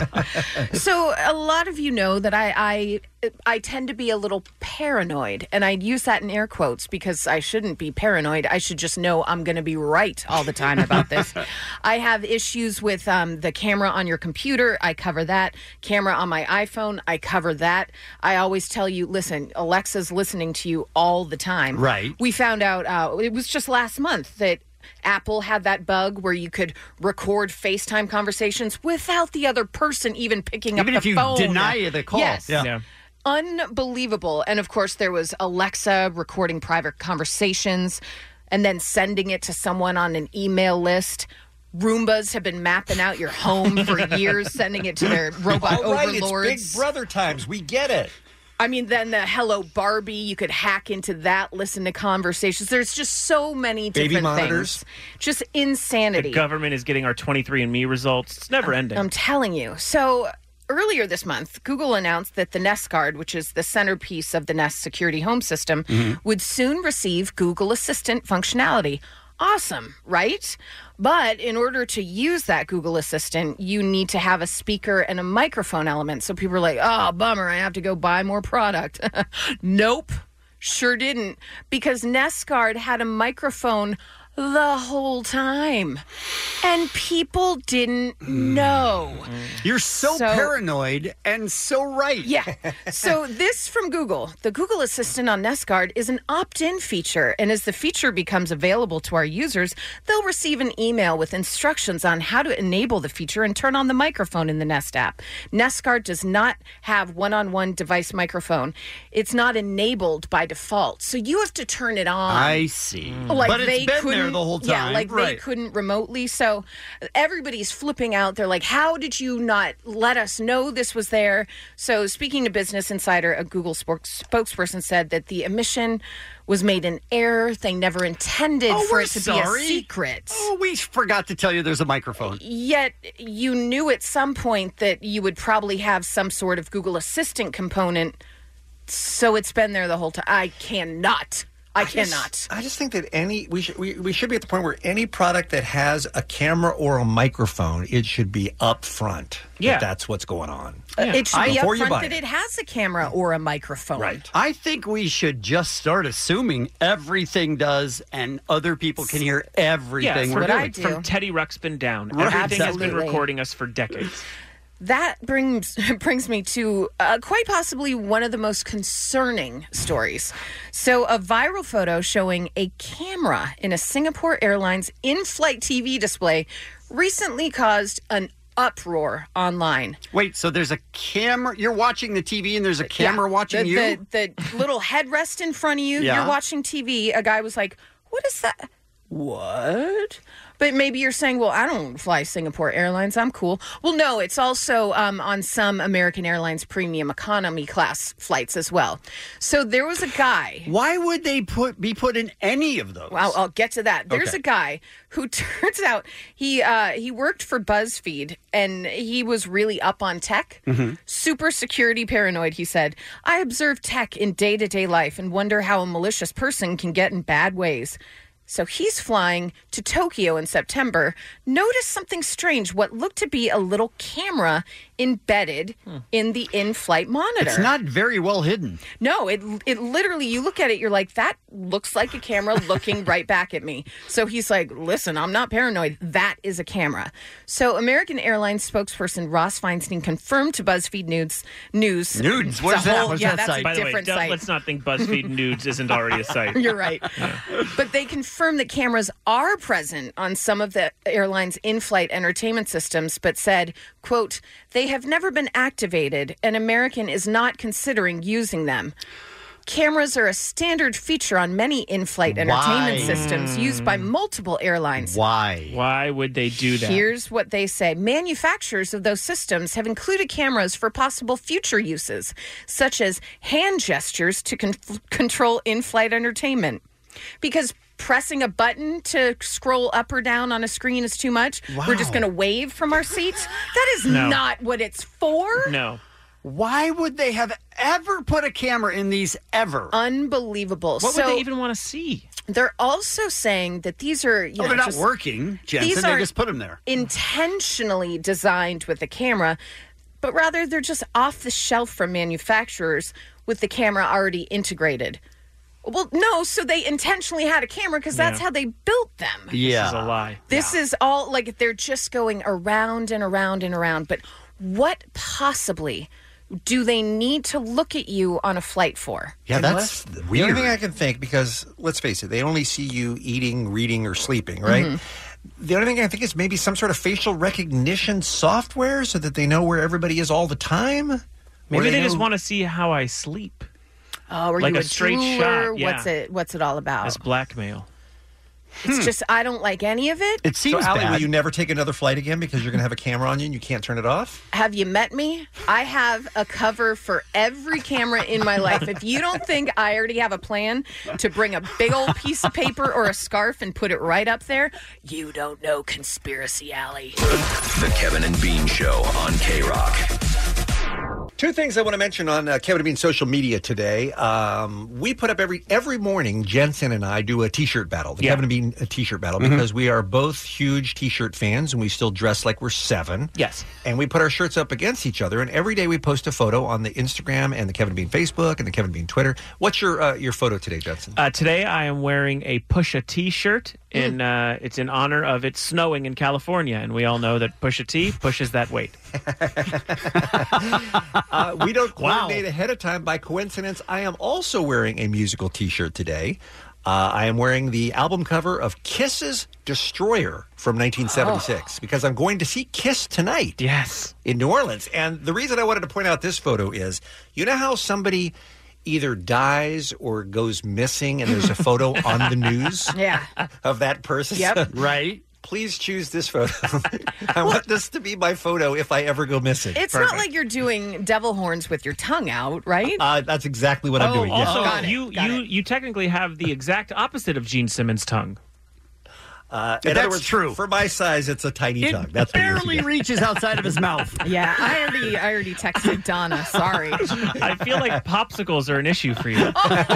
So a lot of you know that I tend to be a little paranoid. And I use that in air quotes because I shouldn't be paranoid. I should just know I'm going to be right all the time about this. I have issues with the camera on your computer. I cover that. Camera on my iPhone. I cover that. I always tell you, listen, Alexa's listening to you all the time. Right. We found out, it was just last month that Apple had that bug where you could record FaceTime conversations without the other person even picking up the phone. Even if you deny the call. Yes. Yeah. Unbelievable. And of course, there was Alexa recording private conversations and then sending it to someone on an email list. Roombas have been mapping out your home for years, sending it to their robot All right, overlords. it's Big Brother times. We get it. I mean, then the Hello Barbie, you could hack into that, listen to conversations. There's just so many Baby different monitors. things. Just insanity. The government is getting our 23andMe results. It's never ending. I'm telling you. So earlier this month, Google announced that the Nest Guard, which is the centerpiece of the Nest security home system, would soon receive Google Assistant functionality. Awesome, right? But in order to use that Google Assistant, you need to have a speaker and a microphone element. So people are like, oh, bummer, I have to go buy more product. Nope, sure didn't. Because Nest Guard had a microphone the whole time. And people didn't know. You're so paranoid and so right. Yeah. So this from Google. The Google Assistant on Nest Guard is an opt-in feature. And as the feature becomes available to our users, they'll receive an email with instructions on how to enable the feature and turn on the microphone in the Nest app. Nest Guard does not have one-on-one device microphone. It's not enabled by default. So you have to turn it on. I see. Like but they it's been couldn't, there the whole time. Yeah, like they Right. couldn't remotely. So everybody's flipping out. They're like, how did you not let us know this was there? So speaking to Business Insider, a Google spokesperson said that the omission was made in error. They never intended for we're it to sorry. be a secret. Oh, we forgot to tell you there's a microphone. Yet you knew at some point that you would probably have some sort of Google Assistant component. So it's been there the whole time. I cannot. I cannot. I just think that we should be at the point where any product that has a camera or a microphone, it should be up front. Yeah. That's what's going on. It should be Before you upfront buy that it. it has a camera or a microphone. Right. I think we should just start assuming everything does and other people can hear everything we're doing. From Teddy Ruxpin down. Right. Everything has been Absolutely. recording us for decades. That brings me to quite possibly one of the most concerning stories. So a viral photo showing a camera in a Singapore Airlines in-flight TV display recently caused an uproar online. Wait, so there's a camera, you're watching the TV and there's a camera watching you? The little headrest in front of you, Yeah. you're watching TV. A guy was like, what is that? What? But maybe you're saying, well, I don't fly Singapore Airlines. I'm cool. Well, no, it's also on some American Airlines premium economy class flights as well. So there was a guy. Why would they be put in any of those? Well, I'll get to that. There's Okay. a guy who turns out he worked for BuzzFeed and he was really up on tech. Super security paranoid, he said. I observe tech in day-to-day life and wonder how a malicious person can get in bad ways. So he's flying to Tokyo in September. Notice something strange, what looked to be a little camera embedded in the in-flight monitor. It's not very well hidden. No, it literally, you look at it, you're like, that looks like a camera looking right back at me. So he's like, listen, I'm not paranoid. That is a camera. So American Airlines spokesperson Ross Feinstein confirmed to BuzzFeed News. Nudes? It's What's a that? whole- What's yeah, that that's site? a By the way, different site. let's not think BuzzFeed Nudes isn't already a site. You're right. But they confirmed that cameras are present on some of the airline's in-flight entertainment systems, but said, quote, they have never been activated and American is not considering using them. Cameras are a standard feature on many in-flight entertainment systems used by multiple airlines. Why? Why would they do that? Here's what they say. Manufacturers of those systems have included cameras for possible future uses, such as hand gestures to control in-flight entertainment. Because pressing a button to scroll up or down on a screen is too much. We're just going to wave from our seats. That is No. not what it's for. No. Why would they have ever put a camera in these ever? Unbelievable. What would they even want to see? They're also saying that these are, they're not working, Jensen. These They are just put them there. intentionally designed with the camera, but rather they're just off the shelf from manufacturers with the camera already integrated. Well, no, so they intentionally had a camera because that's how they built them. Yeah. This is a lie. This is all, like, they're just going around and around and around. But what possibly do they need to look at you on a flight for? Yeah, that's The weird. only thing I can think, because let's face it, they only see you eating, reading, or sleeping, right? The only thing I think is maybe some sort of facial recognition software so that they know where everybody is all the time. Maybe they just want to see how I sleep. Oh, are Like you a straight jeweler? shot, yeah. What's it all about? As blackmail. It's just, I don't like any of it. It seems so, Allie, bad. will you never take another flight again because you're going to have a camera on you and you can't turn it off? Have you met me? I have a cover for every camera in my life. If you don't think I already have a plan to bring a big old piece of paper or a scarf and put it right up there, you don't know Conspiracy Alley. The Kevin and Bean Show on K-Rock. Two things I want to mention on Kevin and Bean social media today. We put up every morning, Jensen and I do a T-shirt battle, the Kevin and Bean T-shirt battle, because we are both huge T-shirt fans and we still dress like we're 7. Yes. And we put our shirts up against each other, and every day we post a photo on the Instagram and the Kevin and Bean Facebook and the Kevin and Bean Twitter. What's your photo today, Jensen? Today I am wearing a Pusha T-shirt. It's in honor of it snowing in California, and we all know that Pusha T pushes that weight. We don't coordinate ahead of time. By coincidence, I am also wearing a musical T-shirt today. I am wearing the album cover of Kiss's Destroyer from 1976 because I'm going to see Kiss tonight. Yes. In New Orleans. And the reason I wanted to point out this photo is, you know how somebody either dies or goes missing and there's a photo on the news of that person? Yep. Right. Please choose this photo. I want this to be my photo if I ever go missing. It's not like you're doing devil horns with your tongue out, right? That's exactly what I'm doing. Also, Got it. you technically have the exact opposite of Gene Simmons' tongue. In other words, true. For my size, it's a tiny tongue. That's what barely reaches outside of his mouth. Yeah, I already texted Donna. Sorry. I feel like popsicles are an issue for you.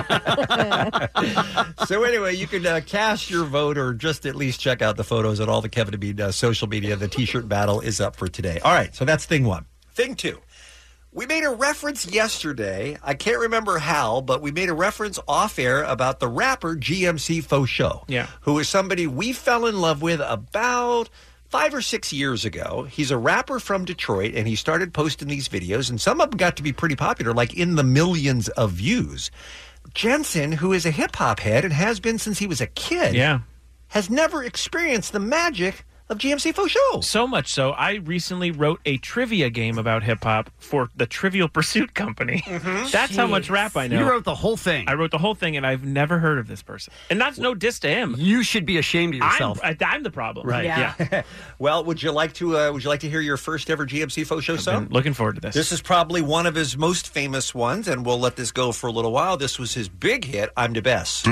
So anyway, you can cast your vote or just at least check out the photos on all the Kevin and Bean social media. The T-shirt battle is up for today. All right, so that's thing one. Thing two. We made a reference yesterday, I can't remember how, but we made a reference off-air about the rapper GMC Faucheux, who is somebody we fell in love with about 5 or 6 years ago. He's a rapper from Detroit, and he started posting these videos, and some of them got to be pretty popular, like in the millions of views. Jensen, who is a hip-hop head and has been since he was a kid, has never experienced the magic of GMC Faucheux. So much so, I recently wrote a trivia game about hip-hop for the Trivial Pursuit Company. That's how much rap I know. You wrote the whole thing. I wrote the whole thing, and I've never heard of this person. And that's no diss to him. You should be ashamed of yourself. I'm the problem. Right. Yeah. Well, would you like to hear your first ever GMC Faucheux song? Looking forward to this. This is probably one of his most famous ones, and we'll let this go for a little while. This was his big hit, I'm the Best.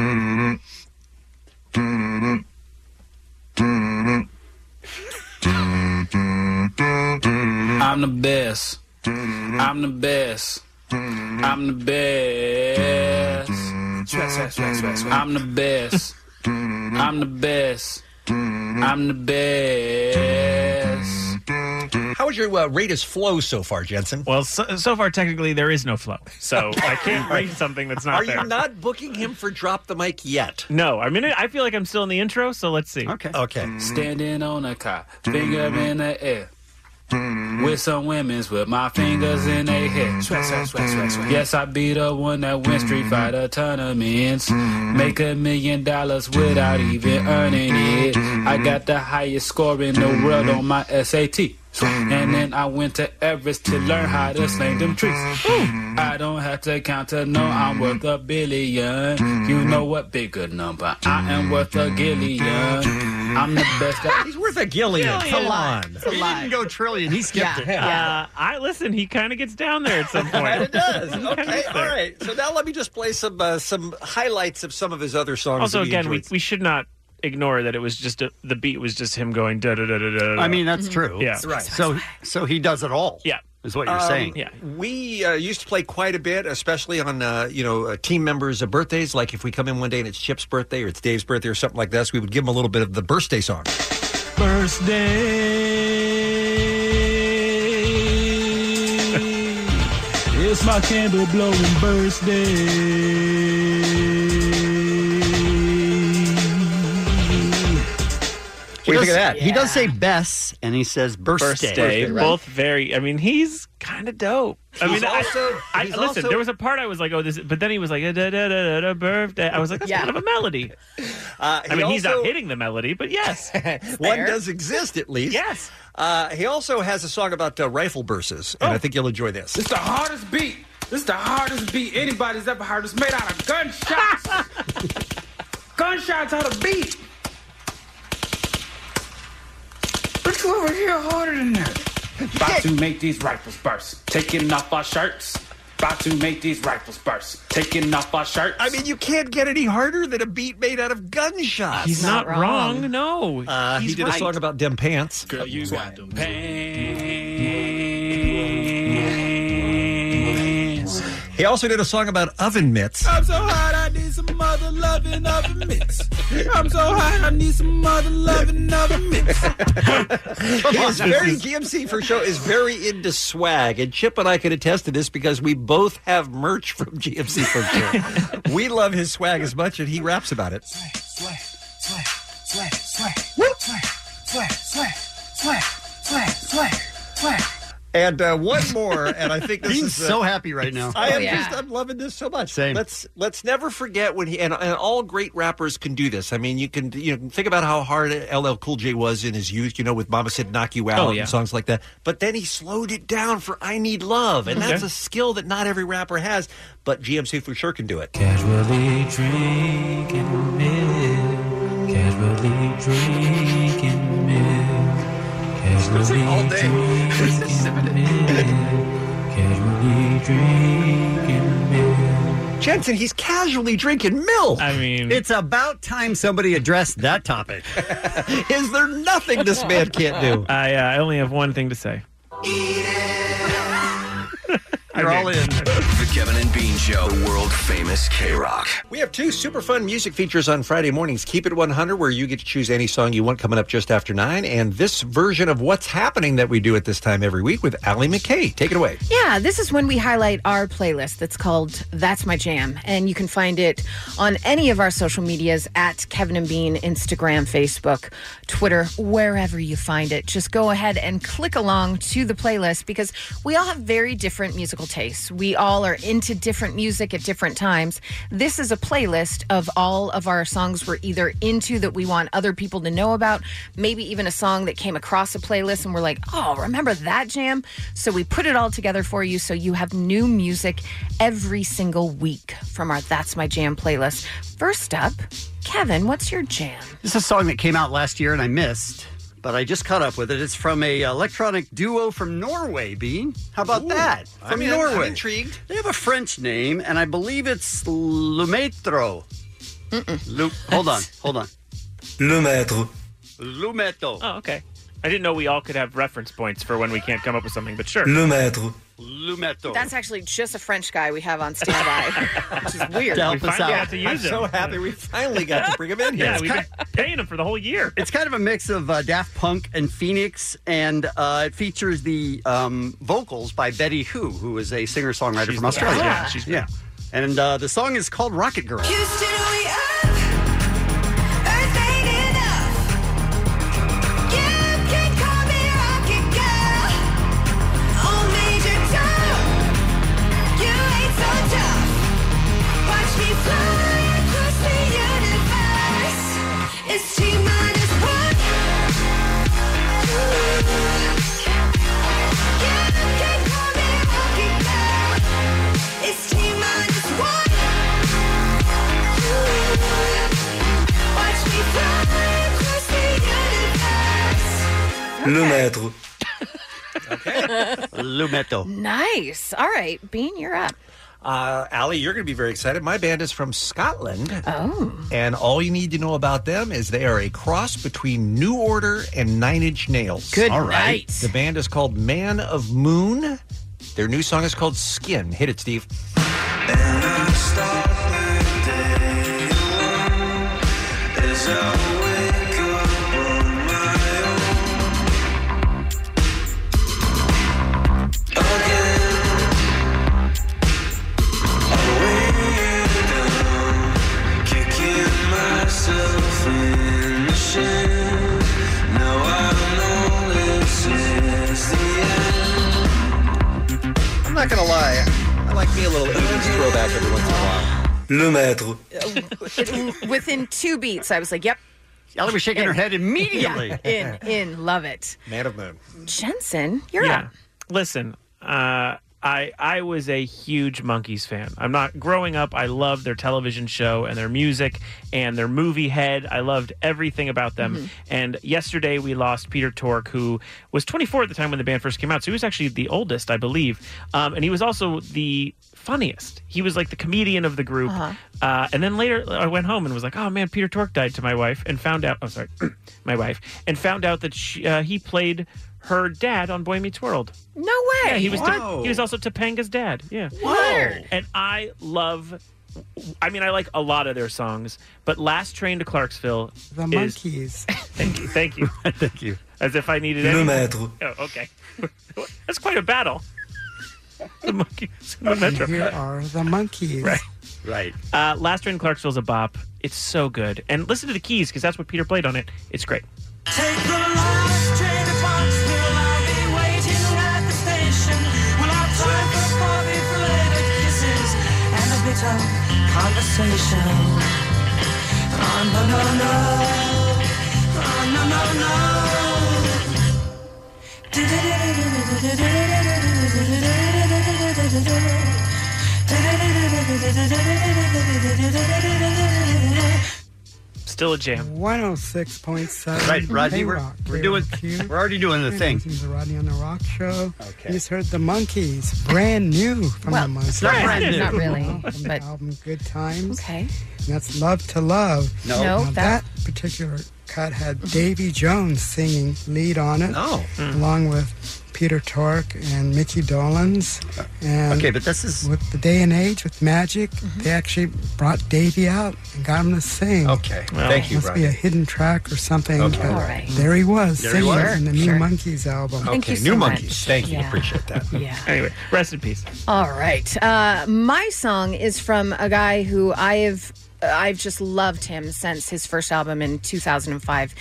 I'm the best. I'm the best. I'm the best. I'm the best. I'm the best. I'm the best. How would you rate his flow so far, Jensen? Well, so far, technically, there is no flow. So I can't rate something that's not there. Are you not booking him for Drop the Mic yet? No. I mean, I feel like I'm still in the intro, so let's see. Okay. Standing on a car, finger in the air. With some women's with my fingers in their hair. Yes, I be the one that win Street Fighter tournaments. Make $1 million without even earning it. I got the highest score in the world on my SAT. And then I went to Everest to learn how to sling them trees. I don't have to count to know I'm worth $1 billion. You know what bigger number? I am worth $1 gillion. I'm the best. He's worth $1 gillion. Come on. He didn't go trillion. He skipped it. I listen. He kind of gets down there at some point. It does. Okay. All right. So now let me just play some highlights of some of his other songs. Also, again, we should not ignore that it was just the beat was just him going da da da da da. I mean, that's true. Yeah. Right. So he does it all. Yeah. Is what you're saying. Yeah. We used to play quite a bit, especially on team members' birthdays. Like if we come in one day and it's Chip's birthday or it's Dave's birthday or something like this, we would give him a little bit of the birthday song. Birthday. It's my candle blowing birthday. What do you think of that? He does say Bess, and he says birthday. Right? Both very. I mean, he's kind of dope. I mean, listen. also- There was a part I was like, "Oh, this," but then he was like, "Da da da da da birthday." I was like, "That's kind of a melody." I mean, he's not hitting the melody, but yes, one does exist at least. Yes. He also has a song about rifle bursts, and I think you'll enjoy this. It's the hardest beat. This is the hardest beat anybody's ever heard. It's made out of gunshots. Gunshots are the beat. over here harder than that. About to make these rifles burst. Taking off our shirts. About to make these rifles burst. Taking off our shirts. I mean, you can't get any harder than a beat made out of gunshots. He's not wrong. No. He did a song about them pants. Girl, you got them pants. He also did a song about oven mitts. I'm so hot, I need some mother loving oven mitts. I'm so hot, I need some mother loving oven mitts. GMC for Show is very into swag, and Chip and I can attest to this because we both have merch from GMC for Show. We love his swag as much, and he raps about it. Swag, swag, swag, swag, swag, swag, swag, swag, swag, swag, swag. And one more, and I think this Dean's is so happy right now. I'm loving this so much. Same. Let's never forget when he and all great rappers can do this. I mean, you can think about how hard LL Cool J was in his youth, with Mama Said Knock You Out and songs like that. But then he slowed it down for I Need Love, and that's a skill that not every rapper has. But GMC for sure can do it. Casually drinking milk. Casually drinking milk. Casually all day. Casually drinking milk. Jensen, he's casually drinking milk. I mean, It's about time somebody addressed that topic. Is there nothing this man can't do? I only have one thing to say. You're all in. The Kevin and Bean Show, world famous K-Rock. We have two super fun music features on Friday mornings. Keep It 100, where you get to choose any song you want coming up just after 9. And this version of What's Happening that we do at this time every week with Allie McKay. Take it away. Yeah, this is when we highlight our playlist that's called That's My Jam. And you can find it on any of our social medias at Kevin and Bean, Instagram, Facebook, Twitter, wherever you find it. Just go ahead and click along to the playlist because we all have very different musical tastes. We all are into different music at different times. This is a playlist of all of our songs we're either into that we want other people to know about, maybe even a song that came across a playlist and we're like, oh, remember that jam? So we put it all together for you so you have new music every single week from our That's My Jam playlist. First up, Kevin, what's your jam? This is a song that came out last year and I missed, but I just caught up with it. It's from a electronic duo from Norway, Bean. How about that? From Norway. I'm intrigued. They have a French name, and I believe it's Lumetro. Hold on. Lumetro. Lumetro. Oh, okay. I didn't know we all could have reference points for when we can't come up with something, but sure. Lumetro. Lumetro. That's actually just a French guy we have on standby, which is weird. We finally got to use I'm him. so happy we finally got to bring him in here. Yeah, we've been paying him for the whole year. It's kind of a mix of Daft Punk and Phoenix, and it features the vocals by Betty who is a singer-songwriter from Australia. Yeah, she's great. And the song is called Rocket Girl. It's T-minus one. You can call me Rocket Girl. It's T-minus one. Watch me fly across the universe. Lumetro. Lumetro. Nice. All right, Bean, you're up. Allie, you're going to be very excited. My band is from Scotland. Oh. And all you need to know about them is they are a cross between New Order and Nine Inch Nails. Good All right. night. The band is called Man of Moon. Their new song is called Skin. Hit it, Steve. I'm not going to lie. I like me a little 80s throwback every once in a while. Lumetro. Within 2 beats, I was like, yep. Ellie was shaking her head immediately. Yeah, in, love it. Man of Moon. Jensen, you're up. Listen, I was a huge Monkees fan. I'm not growing up. I loved their television show and their music and their movie Head. I loved everything about them. And yesterday we lost Peter Tork, who was 24 at the time when the band first came out. So he was actually the oldest, I believe. And he was also the funniest. He was like the comedian of the group. And then later I went home and was like, oh man, Peter Tork died to my wife and found out, my wife, and found out that he played her dad on Boy Meets World. No way. Yeah, he was also Topanga's dad. Yeah. Whoa. And I like a lot of their songs, but Last Train to Clarksville The Monkees. Thank you. Thank you. As if I needed Le any. Maître. Oh, okay. That's quite a battle. The Monkees. The And Metro. here are the Monkees. Right. Last Train to Clarksville's a bop. It's so good. And listen to the keys, because that's what Peter played on it. It's great. Take the last train to Foxville. I'll be waiting at the station. We'll have time for coffee, flavored kisses, and a bit of conversation. Oh, no, no, no. Oh, no, no, no. Still a jam. 106.7. Right, Rodney, K-Rock. we're already doing the thing. This is the Rodney on the Rock Show. Okay. You just heard the Monkees, brand new from the Monkees. It's not brand new. Not really, From the album Good Times. Okay. And that's Love to Love. No, Now, that particular cut had Davy Jones singing lead on it. Along with Peter Tork and Mickey Dolenz. And Okay, but this is... with the day and age, with Magic, they actually brought Davy out and got him to sing. Okay, thank you, Must be Rodney. a hidden track or something. Okay. but All right. There he was, There he singing was. in the new Monkees album. Thank you so New much. Monkees. Thank you. Yeah. Appreciate that. Yeah. Anyway, rest in peace. All right. My song is from a guy who I've just loved him since his first album in 2005.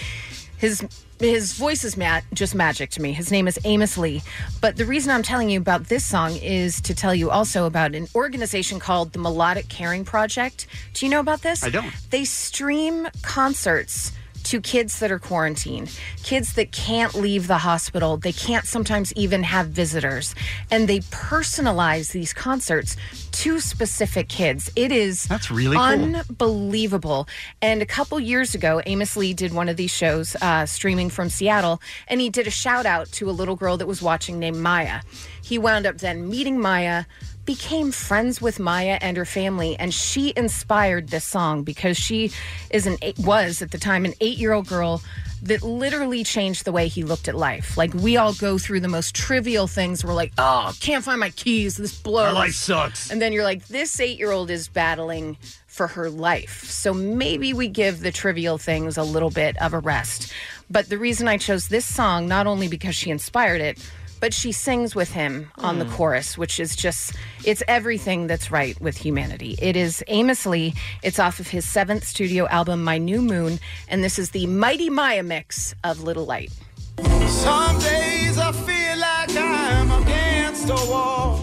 His voice is just magic to me. His name is Amos Lee. But the reason I'm telling you about this song is to tell you also about an organization called the Melodic Caring Project. Do you know about this? I don't. They stream concerts to kids that are quarantined, kids that can't leave the hospital. They can't sometimes even have visitors. And they personalize these concerts to specific kids. It is That's really cool. unbelievable. And a couple years ago, Amos Lee did one of these shows streaming from Seattle, and he did a shout out to a little girl that was watching named Maya. He wound up then meeting Maya, became friends with Maya and her family, and she inspired this song because she was at the time an 8-year-old girl that literally changed the way he looked at life. Like, we all go through the most trivial things. We're like, oh, can't find my keys. This blows. My life sucks. And then you're like, this 8-year-old is battling for her life. So maybe we give the trivial things a little bit of a rest. But the reason I chose this song, not only because she inspired it, but she sings with him on the chorus, which is just, it's everything that's right with humanity. It is Amos Lee. It's off of his 7th studio album, My New Moon, and this is the Mighty Maya mix of Little Light. Some days I feel like I'm against a wall.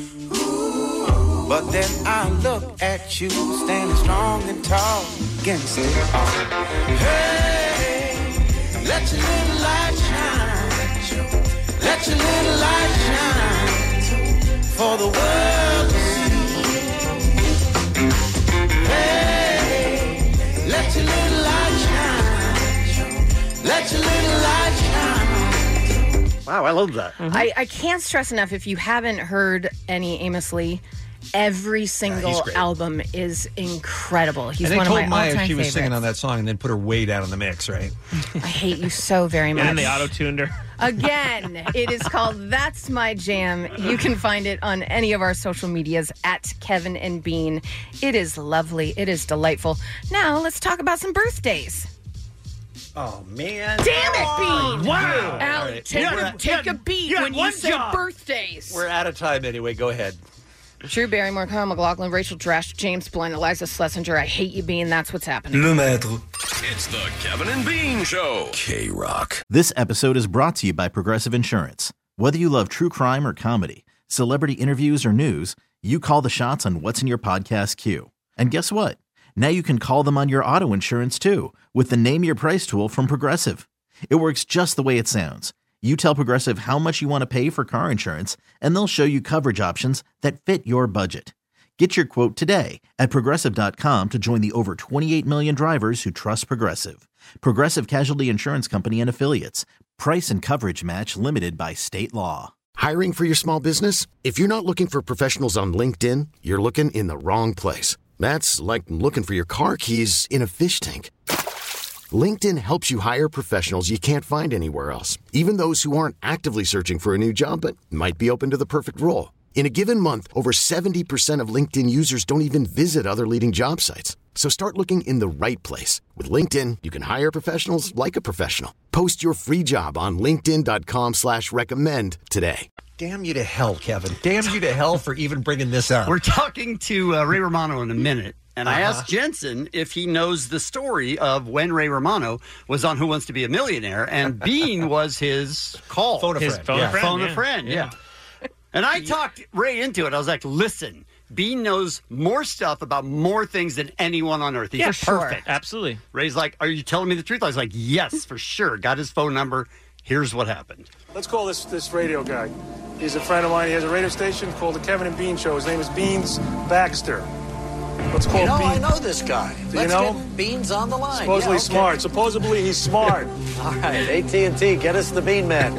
But then I look at you standing strong and tall against it all. Hey, let your little light shine. Let your little light shine for the world to see. Hey, let your little light shine. Let your little light shine. Wow, I love that. I can't stress enough, if you haven't heard any Amos Lee, every single album is incredible. He's and they one of told my Maya all-time she was favorites. singing on that song and then put her way down in the mix, right? I hate you so very much. And then they auto-tuned her. Again, it is called That's My Jam. You can find it on any of our social medias at Kevin and Bean. It is lovely. It is delightful. Now, let's talk about some birthdays. Oh, man. Damn it, Bean! Wow. Allie, All right. take a beat when you say birthdays. We're out of time anyway. Go ahead. Drew Barrymore, Kyle McLaughlin, Rachel Dratch, James Blunt, Eliza Schlesinger. I hate you, Bean. That's what's happening. Le Maître. It's the Kevin and Bean Show. K-Rock. This episode is brought to you by Progressive Insurance. Whether you love true crime or comedy, celebrity interviews or news, you call the shots on what's in your podcast queue. And guess what? Now you can call them on your auto insurance too with the Name Your Price tool from Progressive. It works just the way it sounds. You tell Progressive how much you want to pay for car insurance, and they'll show you coverage options that fit your budget. Get your quote today at Progressive.com to join the over 28 million drivers who trust Progressive. Progressive Casualty Insurance Company and Affiliates. Price and coverage match limited by state law. Hiring for your small business? If you're not looking for professionals on LinkedIn, you're looking in the wrong place. That's like looking for your car keys in a fish tank. LinkedIn helps you hire professionals you can't find anywhere else, even those who aren't actively searching for a new job but might be open to the perfect role. In a given month, over 70% of LinkedIn users don't even visit other leading job sites. So start looking in the right place. With LinkedIn, you can hire professionals like a professional. Post your free job on linkedin.com/recommend today. Damn you to hell, Kevin. Damn you to hell for even bringing this up. We're talking to Ray Romano in a minute. And I asked Jensen if he knows the story of when Ray Romano was on Who Wants to Be a Millionaire, and Bean was his call. Phone a friend. Phone a friend, yeah. And I talked Ray into it. I was like, listen, Bean knows more stuff about more things than anyone on earth. He's perfect. Absolutely. Ray's like, are you telling me the truth? I was like, yes, for sure. Got his phone number. Here's what happened. Let's call this radio guy. He's a friend of mine. He has a radio station called The Kevin and Bean Show. His name is Beans Baxter. Let's call Beans. I know this guy. Let's get Beans on the line. Supposedly smart. Supposedly he's smart. All right, AT&T, get us the Bean Man.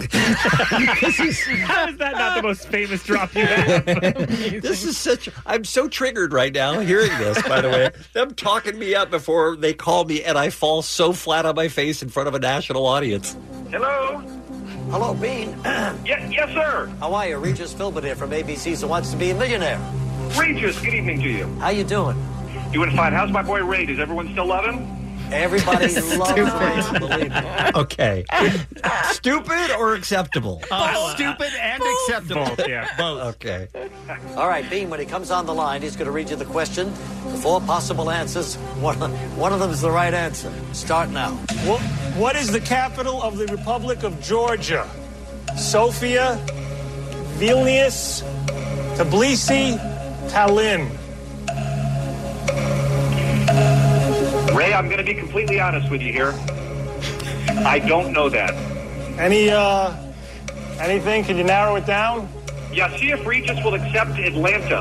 How is that not the most famous drop you have? This is such... I'm so triggered right now hearing this, by the way. Them talking me up before they call me, and I fall so flat on my face in front of a national audience. Hello? Hello, Bean. Yes, sir. How are you? Regis Philbin here from ABC's Who Wants to Be a Millionaire. Regis, good evening to you. How you doing? Doing fine. How's my boy Ray? Does everyone still love him? Everybody loves Ray, believe me. Okay. Stupid or acceptable? Stupid and acceptable. Both. Okay. All right, Bean, when he comes on the line, he's going to read you the question. The 4 possible answers. One of them is the right answer. Start now. What is the capital of the Republic of Georgia? Sofia, Vilnius, Tbilisi, Tallinn. Ray, I'm going to be completely honest with you here. I don't know that. Anything? Can you narrow it down? Yeah, see if Regis will accept Atlanta.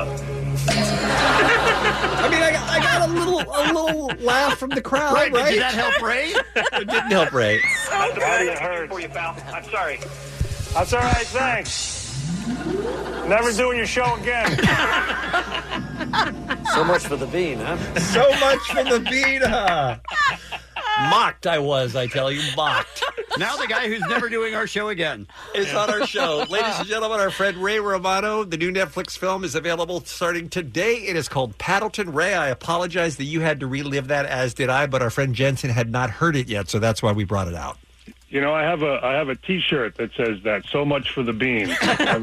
I mean, I got a little laugh from the crowd, right? Did that help Ray? It didn't help Ray. That's the bad it hurt for you, pal. I'm sorry. That's all right, thanks. Never doing your show again. So much for the Bean, huh? So much for the Bean, huh? Mocked I was, I tell you, mocked. Now the guy who's never doing our show again is on our show. Ladies and gentlemen, our friend Ray Romano. The new Netflix film is available starting today. It is called Paddleton. Ray, I apologize that you had to relive that, as did I, but our friend Jensen had not heard it yet, so that's why we brought it out. You know, I have a T-shirt that says that. So much for the Bean. And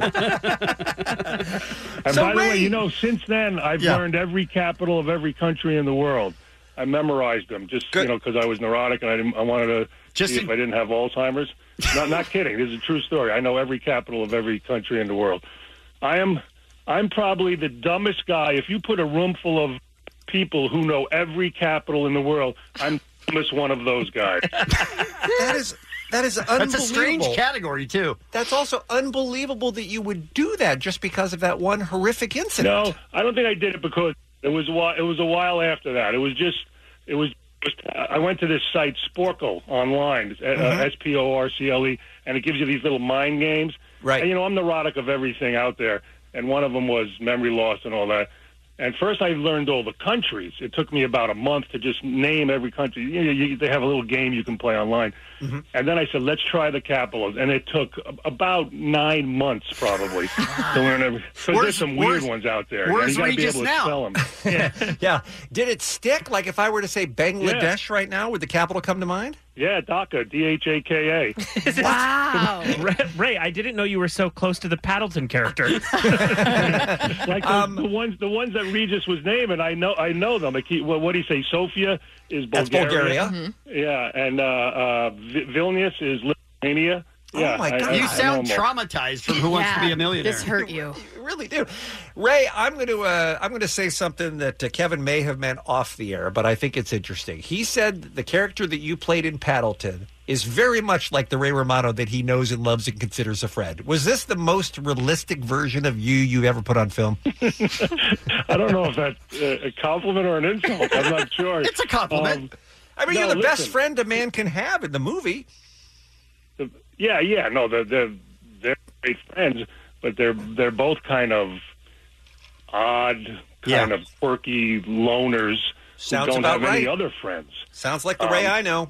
by the way, you know, since then I've learned every capital of every country in the world. I memorized them just because I was neurotic and I wanted to see if I didn't have Alzheimer's. Not kidding. This is a true story. I know every capital of every country in the world. I'm probably the dumbest guy. If you put a room full of people who know every capital in the world, I'm the dumbest one of those guys. That is unbelievable. That's a strange category, too. That's also unbelievable that you would do that just because of that one horrific incident. No, I don't think I did it because it was a while after that. I went to this site, Sporkle, online, Sporcle, and it gives you these little mind games. Right. And, you know, I'm neurotic of everything out there, and one of them was memory loss and all that. And first I learned all the countries. It took me about a month to just name every country. They have a little game you can play online. Mm-hmm. And then I said, let's try the capitals. And it took about 9 months probably to learn every. Because there's some weird ones out there. Where's and you Regis able to now? spell them. Yeah. Did it stick? Like if I were to say Bangladesh right now, would the capital come to mind? Yeah, Dhaka, Dhaka. Wow. Ray, I didn't know you were so close to the Paddleton character. Like the ones that Regis was naming, I know them. Like what do you say? Sofia is Bulgaria. That's Bulgaria. Mm-hmm. Yeah, and Vilnius is Lithuania. Yeah, Oh, my God. You sound traumatized from Who Wants to Be a Millionaire. This hurt you. You really do. Ray, I'm going to say something that Kevin may have meant off the air, but I think it's interesting. He said the character that you played in Paddleton is very much like the Ray Romano that he knows and loves and considers a friend. Was this the most realistic version of you've ever put on film? I don't know if that's a compliment or an insult. I'm not sure. It's a compliment. I mean, you're the best friend a man can have in the movie. Yeah. No, they're great friends, but they're both kind of odd, kind of quirky loners Sounds who don't about have any right. other friends. Sounds like the Ray I know.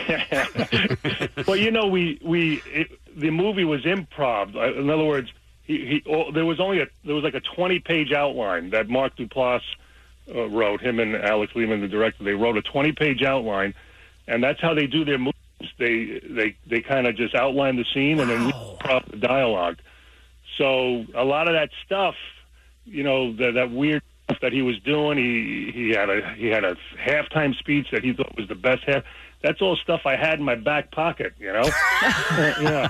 Well, you know, the movie was improv. In other words, there was like a 20-page outline that Mark Duplass wrote. Him and Alex Lehman, the director, they wrote a 20-page outline, and that's how they do their movies. They kind of just outline the scene and then improv the dialogue. So a lot of that stuff, you know, that weird stuff that he was doing, he had a halftime speech that he thought was the best half. That's all stuff I had in my back pocket, you know. Yeah.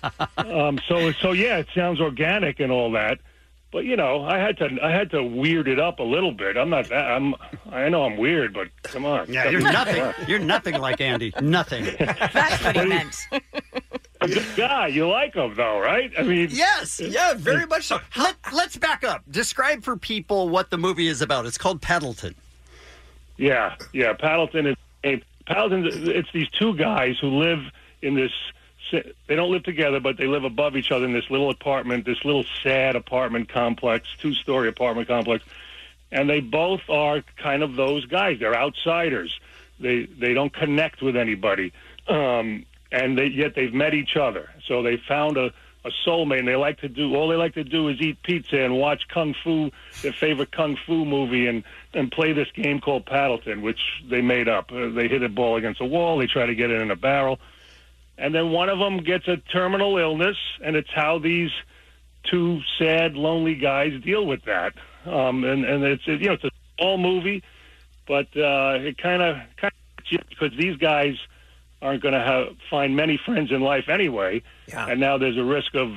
So yeah, it sounds organic and all that, but you know, I had to weird it up a little bit. I'm not that. I know I'm weird, but come on. Yeah, you're nothing. You're nothing like Andy. Nothing. That's what he meant. A good guy. You like him, though, right? I mean, Yes. Yeah, very much so. Let's back up. Describe for people what the movie is about. It's called Paddleton. Yeah. Paddleton is it's these two guys who live in this. They don't live together, but they live above each other in this little apartment, this little sad apartment complex, 2-story apartment complex, and they both are kind of those guys. They're outsiders. They don't connect with anybody, and yet they've met each other. So they found a soulmate, and they like to do is eat pizza and watch kung fu, their favorite kung fu movie, and play this game called Paddleton, which they made up. They hit a ball against a wall. They try to get it in a barrel. And then one of them gets a terminal illness, and it's how these two sad, lonely guys deal with that. And it's a small movie, but it kind of because these guys aren't going to find many friends in life anyway, and now there's a risk of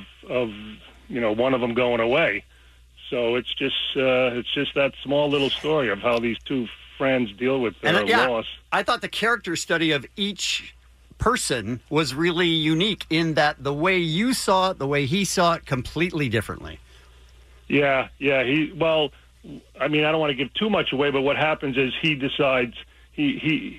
one of them going away. So it's just that small little story of how these two friends deal with their loss. I thought the character study of each person was really unique in that the way you saw it, the way he saw it, completely differently. Yeah. I don't want to give too much away, but what happens is he decides he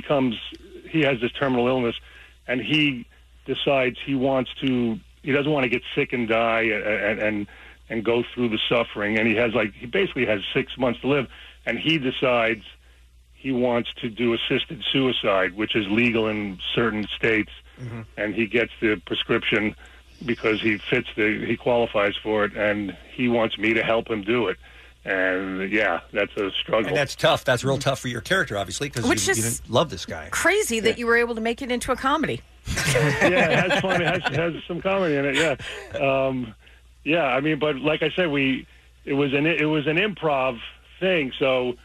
has this terminal illness, and he decides he doesn't want to get sick and die and go through the suffering, and he basically has 6 months to live, and he decides he wants to do assisted suicide, which is legal in certain states, and he gets the prescription because he qualifies for it, and he wants me to help him do it. And yeah, that's a struggle. And that's tough. That's real tough for your character, obviously, because you didn't love this guy. Crazy that you were able to make it into a comedy. Yeah, it has fun. It has some comedy in it. Yeah, but like I said, it was an improv thing. So,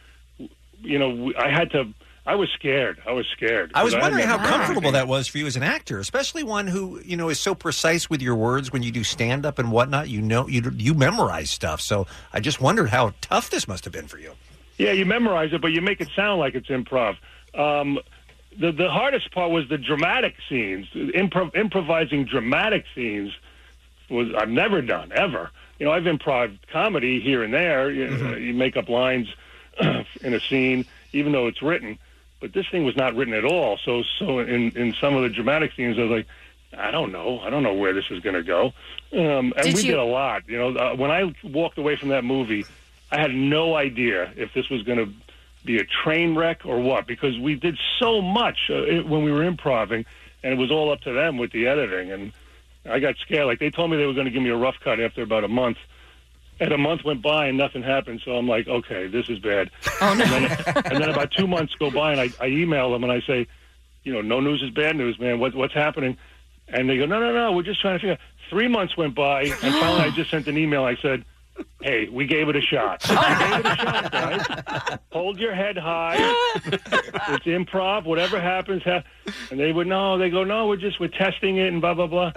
I was scared. I was wondering how comfortable that was for you as an actor, especially one who, is so precise with your words when you do stand-up and whatnot. You memorize stuff. So I just wondered how tough this must have been for you. Yeah, you memorize it, but you make it sound like it's improv. The hardest part was the dramatic scenes. Improvising dramatic scenes I've never done, ever. I've improv comedy here and there. You make up lines in a scene, even though it's written. But this thing was not written at all. So in some of the dramatic scenes, I was like, I don't know where this is going to go. And we did a lot. When I walked away from that movie, I had no idea if this was going to be a train wreck or what, because we did so much when we were improvising, and it was all up to them with the editing. And I got scared. Like, they told me they were going to give me a rough cut after about a month. And a month went by and nothing happened, so I'm like, okay, this is bad. Oh, no. And then about 2 months go by, and I email them, and I say, no news is bad news, man. What's happening? And they go, no, we're just trying to figure out. 3 months went by, and finally I just sent an email. I said, hey, we gave it a shot. We gave it a shot, guys. Hold your head high. It's improv. Whatever happens. And they would, no. They go, no, we're testing it and blah, blah, blah.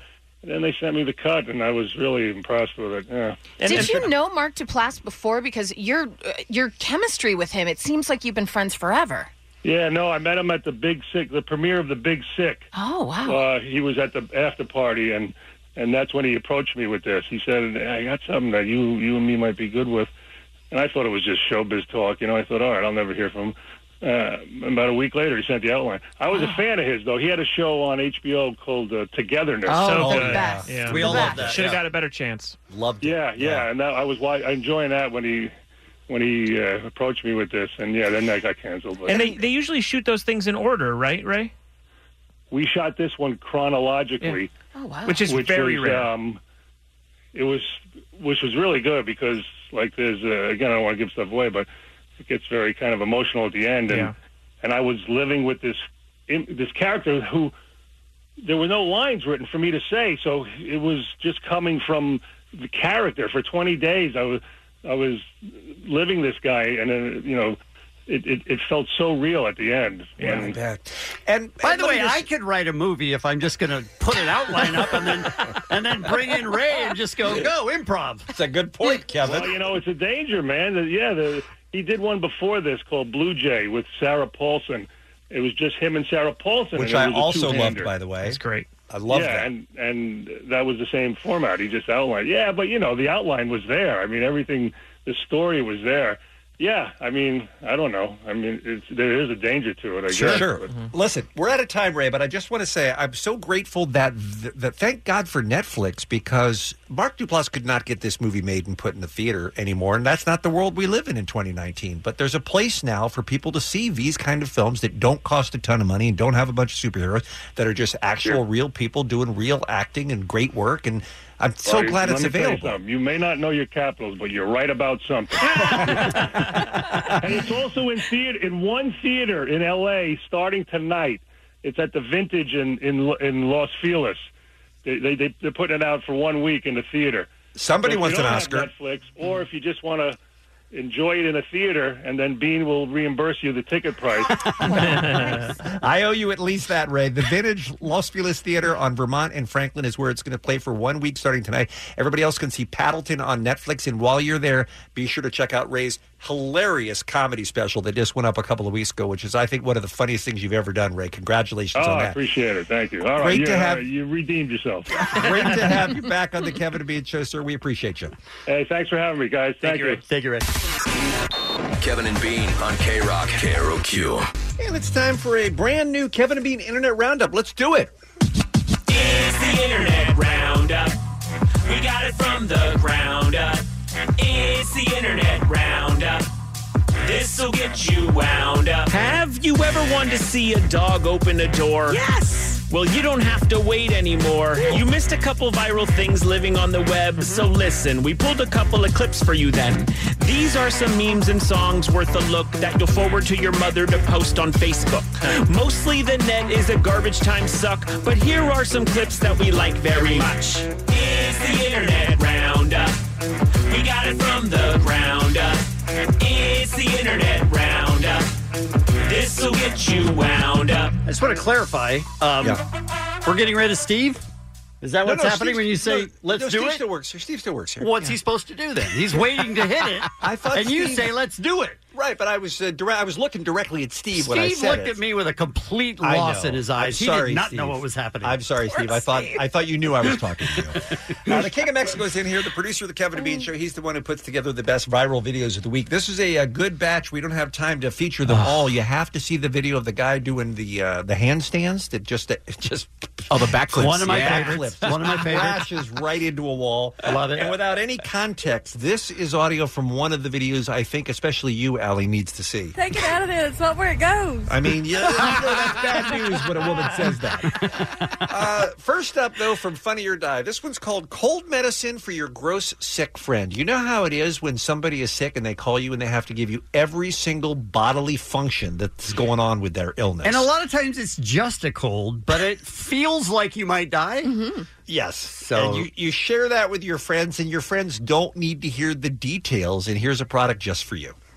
And then they sent me the cut, and I was really impressed with it. Yeah. Did you know Mark Duplass before? Because your chemistry with him, it seems like you've been friends forever. Yeah, no, I met him at the premiere of The Big Sick. Oh, wow. He was at the after party, and that's when he approached me with this. He said, I got something that you and me might be good with. And I thought it was just showbiz talk. I thought, all right, I'll never hear from him. About a week later, he sent the outline. I was a fan of his, though. He had a show on HBO called Togetherness. Oh, so good. Yeah. We all love that. Should have got a better chance. Loved it. Yeah. And I was enjoying that when he approached me with this. And, then that got canceled. But. And they usually shoot those things in order, right, Ray? We shot this one chronologically. Yeah. Oh, wow. Which is very rare. Which was really good because, there's, again, I don't want to give stuff away, but it gets very kind of emotional at the end, and I was living with this character who there were no lines written for me to say, so it was just coming from the character. For 20 days, I was living this guy, and it felt so real at the end. Yeah, I bet. And by the way, I could write a movie if I'm just going to put an outline up and then bring in Ray and just go improv. That's a good point, Kevin. Well, it's a danger, man. He did one before this called Blue Jay with Sarah Paulson. It was just him and Sarah Paulson. Which and I also loved, by the way. That's great. I love that. And that was the same format. He just outlined. Yeah, but, the outline was there. I mean, everything, the story was there. Yeah, I mean, I don't know. I mean, there is a danger to it, I guess. Sure. Listen, we're out of time, Ray, but I just want to say I'm so grateful that thank God for Netflix, because Mark Duplass could not get this movie made and put in the theater anymore, and that's not the world we live in 2019. But there's a place now for people to see these kind of films that don't cost a ton of money and don't have a bunch of superheroes, that are just actual real people doing real acting and great work, and I'm so glad it's available. You may not know your capitals, but you're right about something. And it's also in one theater in L.A. starting tonight. It's at the Vintage in Los Feliz. They're putting it out for 1 week in the theater. Somebody wants an Oscar. Netflix, or if you just want to enjoy it in a theater, and then Bean will reimburse you the ticket price. I owe you at least that, Ray. The Vintage Los Feliz Theater on Vermont and Franklin is where it's going to play for 1 week starting tonight. Everybody else can see Paddleton on Netflix, and while you're there, be sure to check out Ray's hilarious comedy special that just went up a couple of weeks ago, which is, I think, one of the funniest things you've ever done, Ray. Congratulations on that. I appreciate it. Thank you. All right. Great to have you redeemed yourself. Great to have you back on the Kevin and Bean Show, sir. We appreciate you. Hey, thanks for having me, guys. Thank you. Thank you, Ray. Kevin and Bean on K-Rock, KROQ. And it's time for a brand new Kevin and Bean Internet Roundup. Let's do it. It's the Internet Roundup. We got it from the ground up. It's the Internet Roundup. This'll get you wound up. Have you ever wanted to see a dog open a door? Yes! Well, you don't have to wait anymore. You missed a couple viral things living on the web, so listen, we pulled a couple of clips for you then. These are some memes and songs worth a look that you'll forward to your mother to post on Facebook. Mostly the net is a garbage time suck, but here are some clips that we like very much. It's the Internet Roundup. We got it from the ground up. It's the Internet Roundup. This'll get you wound up. I just want to clarify. We're getting rid of Steve? Is that what's happening when you say, let's do Steve it? Still works here. Steve still works here. What's he supposed to do then? He's waiting to hit it. I thought and you say, let's do it. Right, but I was looking directly at Steve when I said Steve looked at me with a complete loss in his eyes. He did not know what was happening. I'm sorry, Steve. I thought you knew I was talking to you. The King of Mexico is in here, the producer of the Kevin and Bean Show. He's the one who puts together the best viral videos of the week. This is a good batch. We don't have time to feature them all. You have to see the video of the guy doing the handstands that just the backflips. One of my favorites. One of my favorites. Flashes right into a wall. I love it. And without any context, this is audio from one of the videos I think especially you, Allie, needs to see. Take it out of there. It's not where it goes. I mean, that's bad news when a woman says that. First up, though, from Funny or Die, this one's called Cold Medicine for Your Gross Sick Friend. You know how it is when somebody is sick and they call you and they have to give you every single bodily function that's going on with their illness. And a lot of times it's just a cold, but it feels like you might die. Mm-hmm. Yes. So and you share that with your friends, and your friends don't need to hear the details, and here's a product just for you.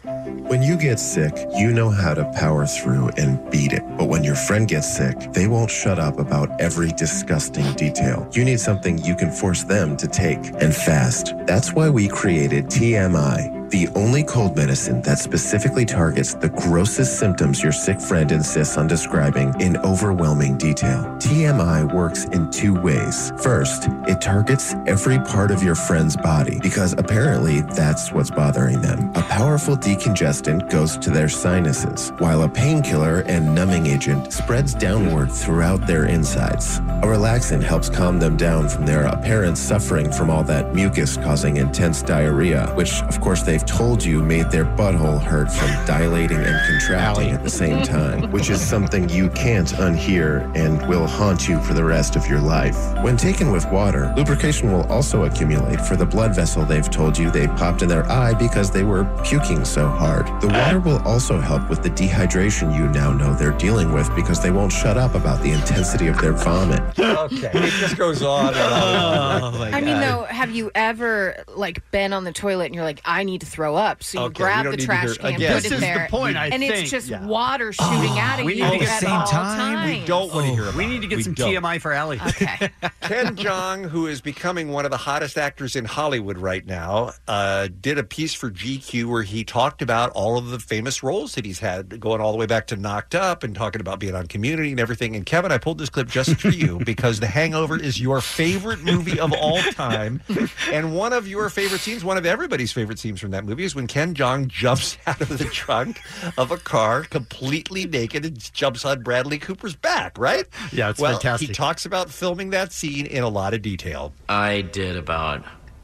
When you get sick, you know how to power through and beat it. But when your friend gets sick, they won't shut up about every disgusting detail. You need something you can force them to take, and fast. That's why we created TMI, the only cold medicine that specifically targets the grossest symptoms your sick friend insists on describing in overwhelming detail. TMI works in 2 ways. First, it targets every part of your friend's body because apparently that's what's bothering them. A powerful decongestant goes to their sinuses, while a painkiller and numbing agent spreads downward throughout their insides. A relaxant helps calm them down from their apparent suffering from all that mucus causing intense diarrhea, which of course they've told you made their butthole hurt from dilating and contracting at the same time, which is something you can't unhear and will haunt you for the rest of your life. When taken with water, lubrication will also accumulate for the blood vessel they've told you they popped in their eye because they were puking so hard. The water will also help with the dehydration you now know they're dealing with because they won't shut up about the intensity of their vomit. Okay, it just goes on and on. Oh, I mean, though, have you ever been on the toilet and you're like, I need to throw up, so you grab the trash can, put this it is there, the point, and it's just water shooting out of you need to at all times. We don't want to hear about it. We need to get some TMI for Allie. Okay. Ken Jeong, who is becoming one of the hottest actors in Hollywood right now, did a piece for GQ where he talked about all of the famous roles that he's had, going all the way back to Knocked Up and talking about being on Community and everything. And Kevin, I pulled this clip just for you because The Hangover is your favorite movie of all time. And one of your favorite scenes, one of everybody's favorite scenes from that movie, is when Ken Jeong jumps out of the trunk of a car completely naked and jumps on Bradley Cooper's back, right? Yeah, it's fantastic. He talks about filming that scene in a lot of detail. I did about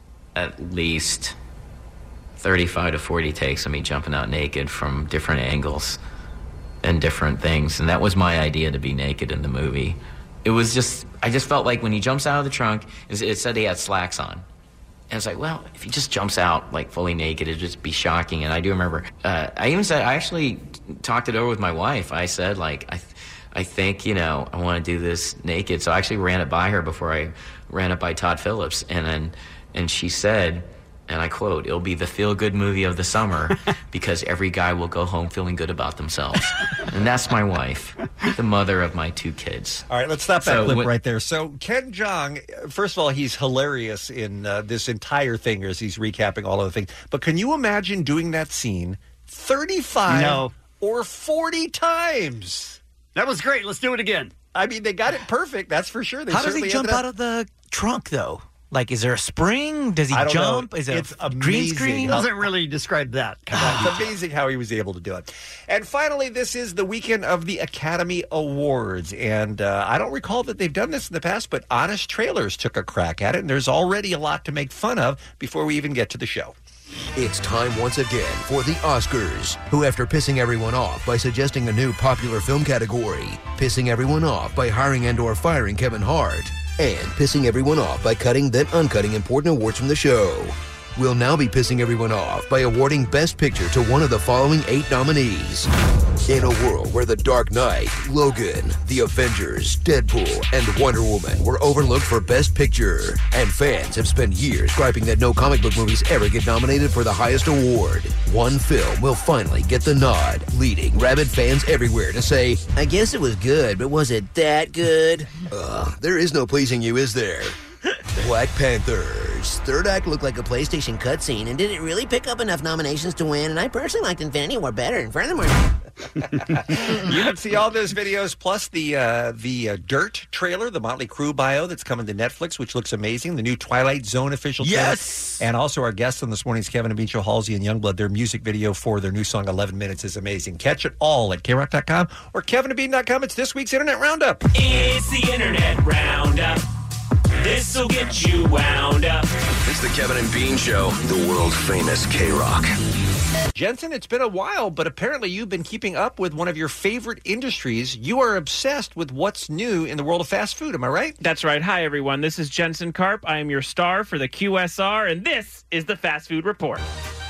at least 35 to 40 takes of me jumping out naked from different angles and different things. And that was my idea, to be naked in the movie. It was just, I just felt like when he jumps out of the trunk, it said he had slacks on. And it's like, well, if he just jumps out fully naked, it'd just be shocking. And I do remember, I even said, I actually talked it over with my wife. I said, I think, I want to do this naked. So I actually ran it by her before I ran it by Todd Phillips. And she said, and I quote, "It'll be the feel-good movie of the summer because every guy will go home feeling good about themselves." And that's my wife, the mother of my 2 kids. All right, let's stop that clip right there. So Ken Jeong, first of all, he's hilarious in this entire thing as he's recapping all of the things. But can you imagine doing that scene 35 or 40 times? That was great. Let's do it again. I mean, they got it perfect. That's for sure. How does he jump out of the trunk, though? Is there a spring? Does he jump? Is it a green screen? He doesn't really describe that. It's amazing how he was able to do it. And finally, this is the weekend of the Academy Awards. And I don't recall that they've done this in the past, but Honest Trailers took a crack at it. And there's already a lot to make fun of before we even get to the show. It's time once again for the Oscars, who, after pissing everyone off by suggesting a new popular film category, pissing everyone off by hiring and/or firing Kevin Hart, and pissing everyone off by cutting then uncutting important awards from the show, will now be pissing everyone off by awarding Best Picture to one of the following 8 nominees. In a world where The Dark Knight, Logan, The Avengers, Deadpool, and Wonder Woman were overlooked for Best Picture, and fans have spent years griping that no comic book movies ever get nominated for the highest award, one film will finally get the nod, leading rabid fans everywhere to say, "I guess it was good, but was it that good?" There is no pleasing you, is there? Black Panthers. Third act looked like a PlayStation cutscene and didn't really pick up enough nominations to win, and I personally liked Infinity War better, and furthermore... You can see all those videos, plus the Dirt trailer, the Motley Crue bio that's coming to Netflix, which looks amazing, the new Twilight Zone official trailer. Yes! And also our guests on this morning's Kevin and Bean Show, Halsey and Youngblood, their music video for their new song 11 Minutes is amazing. Catch it all at KROC.com or KevinandBean.com. It's this week's Internet Roundup. It's the Internet Roundup. This'll get you wound up. It's the Kevin and Bean Show, the world-famous K-Rock. Jensen, it's been a while, but apparently you've been keeping up with one of your favorite industries. You are obsessed with what's new in the world of fast food, am I right? That's right. Hi, everyone. This is Jensen Karp. I am your star for the QSR, and this is the Fast Food Report.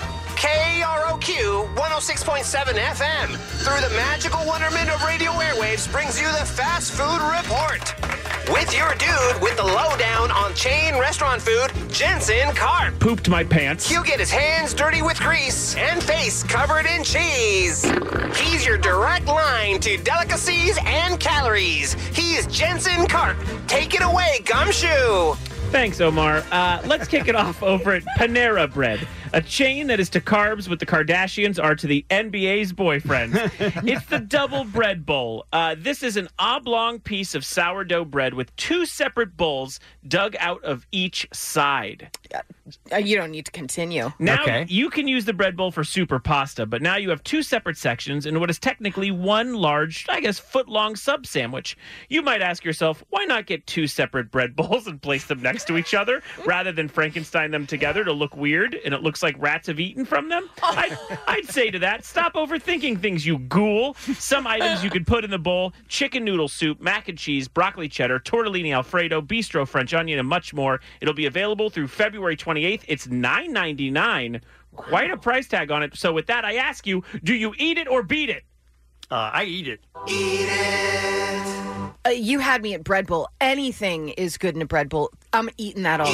KROQ 106.7 FM, through the magical wonderment of radio airwaves, brings you the Fast Food Report. With your dude with the lowdown on chain restaurant food, Jensen Karp. Pooped my pants. He'll get his hands dirty with grease and face covered in cheese. He's your direct line to delicacies and calories. He's Jensen Karp. Take it away, Gumshoe. Thanks, Omar. Let's kick it off over at Panera Bread, a chain that is to carbs what the Kardashians are to the NBA's boyfriends. It's the Double Bread Bowl. This is an oblong piece of sourdough bread with two separate bowls dug out of each side. You don't need to continue. Now, you can use the bread bowl for soup or pasta, but now you have two separate sections in what is technically one large, I guess, foot-long sub-sandwich. You might ask yourself, why not get two separate bread bowls and place them next to each other rather than Frankenstein them together to look weird and it looks like rats have eaten from them? I'd say to that, stop overthinking things, you ghoul. Some items you could put in the bowl: chicken noodle soup, mac and cheese, broccoli cheddar, tortellini Alfredo, bistro French onion, and much more. It'll be available through February 28th. It's $9.99. Quite a price tag on it. So with that, I ask you, do you eat it or beat it? I eat it. Eat it. You had me at bread bowl. Anything is good in a bread bowl. I'm eating that all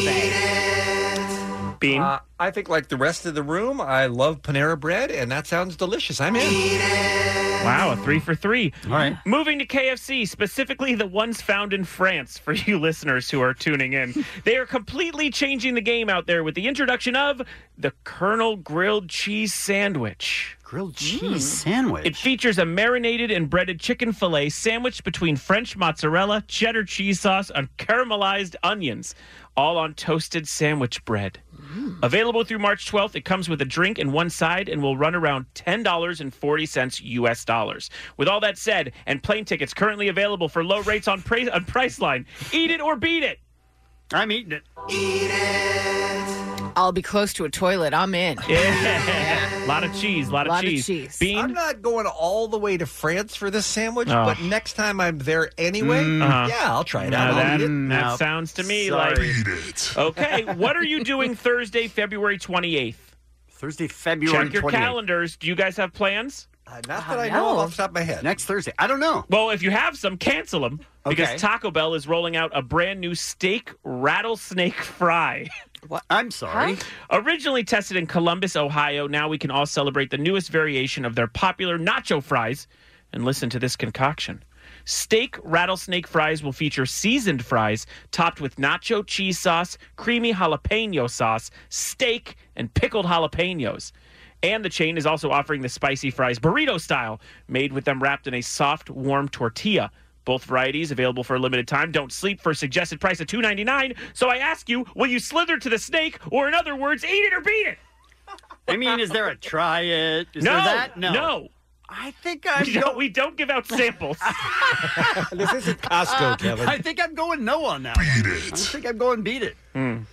day. Bean? I think like the rest of the room, I love Panera Bread, and that sounds delicious. I'm in. Wow, a 3 for 3. All right. Moving to KFC, specifically the ones found in France, for you listeners who are tuning in. They are completely changing the game out there with the introduction of the Colonel Grilled Cheese Sandwich. Grilled cheese sandwich? It features a marinated and breaded chicken fillet sandwiched between French mozzarella, cheddar cheese sauce, and caramelized onions, all on toasted sandwich bread. Available through March 12th, it comes with a drink and one side and will run around $10.40 US dollars. With all that said, and plane tickets currently available for low rates on Priceline, eat it or beat it. I'm eating it. Eat it. I'll be close to a toilet. I'm in. Yeah. A lot of cheese, a lot of cheese. Bean? I'm not going all the way to France for this sandwich, but next time I'm there anyway, yeah, I'll try it out. That sounds to me like... Eat it. Okay, what are you doing Thursday, February 28th? Thursday, February 28th. Check your calendars. Do you guys have plans? Not that I know of off the top of my head. Next Thursday. I don't know. Well, if you have some, cancel them. Because Okay. Taco Bell is rolling out a brand new steak rattlesnake fry. What? I'm sorry. Originally tested in Columbus, Ohio, now we can all celebrate the newest variation of their popular nacho fries. And listen to this concoction. Steak rattlesnake fries will feature seasoned fries topped with nacho cheese sauce, creamy jalapeno sauce, steak, and pickled jalapenos. And the chain is also offering the spicy fries burrito style, made with them wrapped in a soft, warm tortilla. Both varieties available for a limited time. Don't sleep for a suggested price of $2.99. So I ask you, will you slither to the snake, or in other words, eat it or beat it? I mean, is there a try it? Is No, there that? no. I think We don't give out samples. This isn't Costco, Kevin. I think I'm going no on that. Beat it. I think I'm going beat it.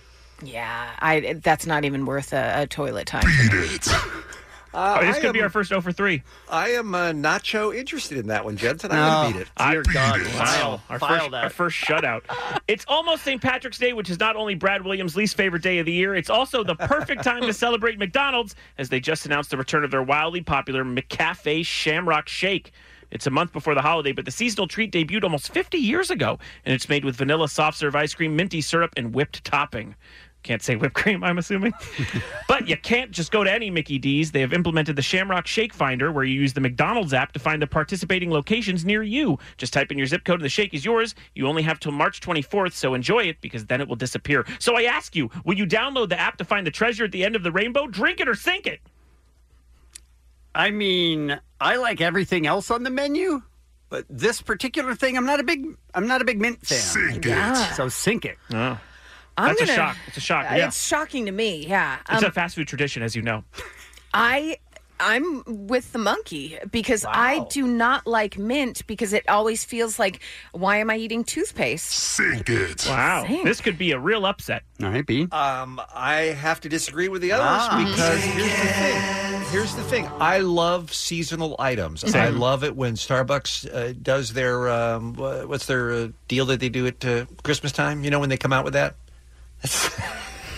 Yeah, that's not even worth a toilet time. Beat it. This could be our first 0 for 3. I am nacho interested in that one, Jensen. I'm going to beat it. Dear God. Wow. File Our first shutout. It's almost St. Patrick's Day, which is not only Brad Williams' least favorite day of the year, it's also the perfect time to celebrate McDonald's, as they just announced the return of their wildly popular McCafe Shamrock Shake. It's a month before the holiday, but the seasonal treat debuted almost 50 years ago, and it's made with vanilla soft serve ice cream, minty syrup, and whipped topping. Can't say whipped cream, I'm assuming. But you can't just go to any Mickey D's. They have implemented the Shamrock Shake Finder, where you use the McDonald's app to find the participating locations near you. Just type in your zip code and the shake is yours. You only have till March 24th, so enjoy it, because then it will disappear. So I ask you, will you download the app to find the treasure at the end of the rainbow? Drink it or sink it? I mean, I like everything else on the menu, but this particular thing, I'm not a big mint fan. Sink it. So sink it. Oh. That's a shock. It's a shock. Yeah. It's shocking to me, yeah. It's a fast food tradition, as you know. I'm with the monkey because I do not like mint because it always feels like, why am I eating toothpaste? Sink it. Wow. Sink. This could be a real upset. All right, B. I have to disagree with the others because here's the thing. I love seasonal items. Same. I love it when Starbucks does their, what's their deal that they do at Christmas time? You know, when they come out with that?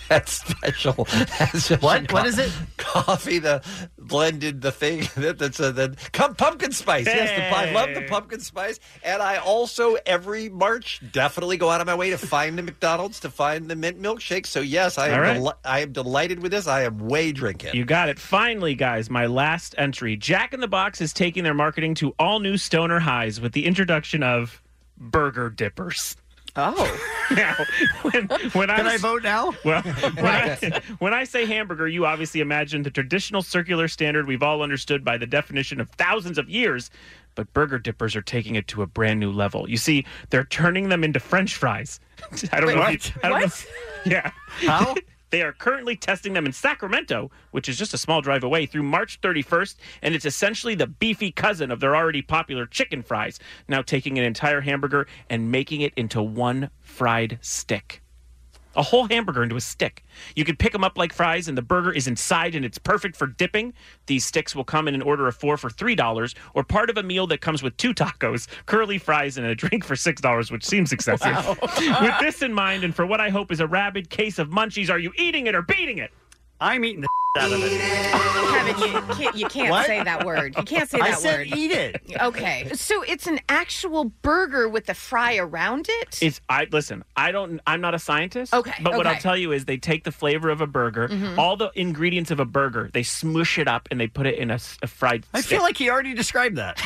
that special. What is it? Coffee, the blended, the thing that's pumpkin spice. Yes, I love the pumpkin spice. And I also, every March, definitely go out of my way to find the McDonald's, to find the mint milkshake. So, yes, I am delighted with this. I am way drinking. You got it. Finally, guys, my last entry. Jack in the Box is taking their marketing to all new stoner highs with the introduction of burger dippers. Oh. Now, when Can I vote now? Well, when I say hamburger, you obviously imagine the traditional circular standard we've all understood by the definition of thousands of years. But burger dippers are taking it to a brand new level. You see, they're turning them into French fries. I don't know. Yeah. How? They are currently testing them in Sacramento, which is just a small drive away, through March 31st, and it's essentially the beefy cousin of their already popular chicken fries, now taking an entire hamburger and making it into one fried stick. A whole hamburger into a stick. You can pick them up like fries, and the burger is inside, and it's perfect for dipping. These sticks will come in an order of 4 for $3, or part of a meal that comes with 2 tacos, curly fries, and a drink for $6, which seems excessive. Wow. With this in mind, and for what I hope is a rabid case of munchies, are you eating it or beating it? I'm eating the out of it. Kevin, you can't say that word. You can't say that word. I said eat it. Okay. So it's an actual burger with the fry around it? Listen, I'm not a scientist. Okay. But what I'll tell you is they take the flavor of a burger, all the ingredients of a burger, they smush it up and they put it in a fried stick. I feel like he already described that.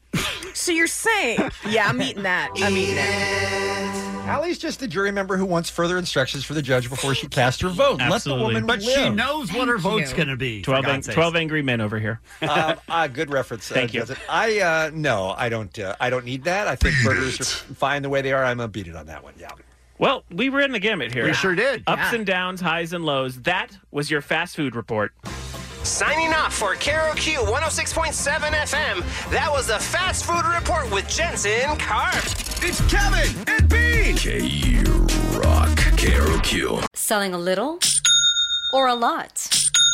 So you're saying, yeah, I'm eating that. I'm eating it. Allie's just a jury member who wants further instructions for the judge before she casts her vote. Absolutely. Let the woman But live. she knows what her vote's going to be. 12 angry men over here. Good reference. Thank you. No, I don't need that. I think burgers are fine the way they are. I'm going to beat it on that one. Yeah. Well, we ran the gamut here. We sure did. Ups and downs, highs and lows. That was your fast food report. Signing off for KROQ 106.7 FM, that was the Fast Food Report with Jensen Karp. It's Kevin and Bean. K-Rock, KROQ. Selling a little or a lot?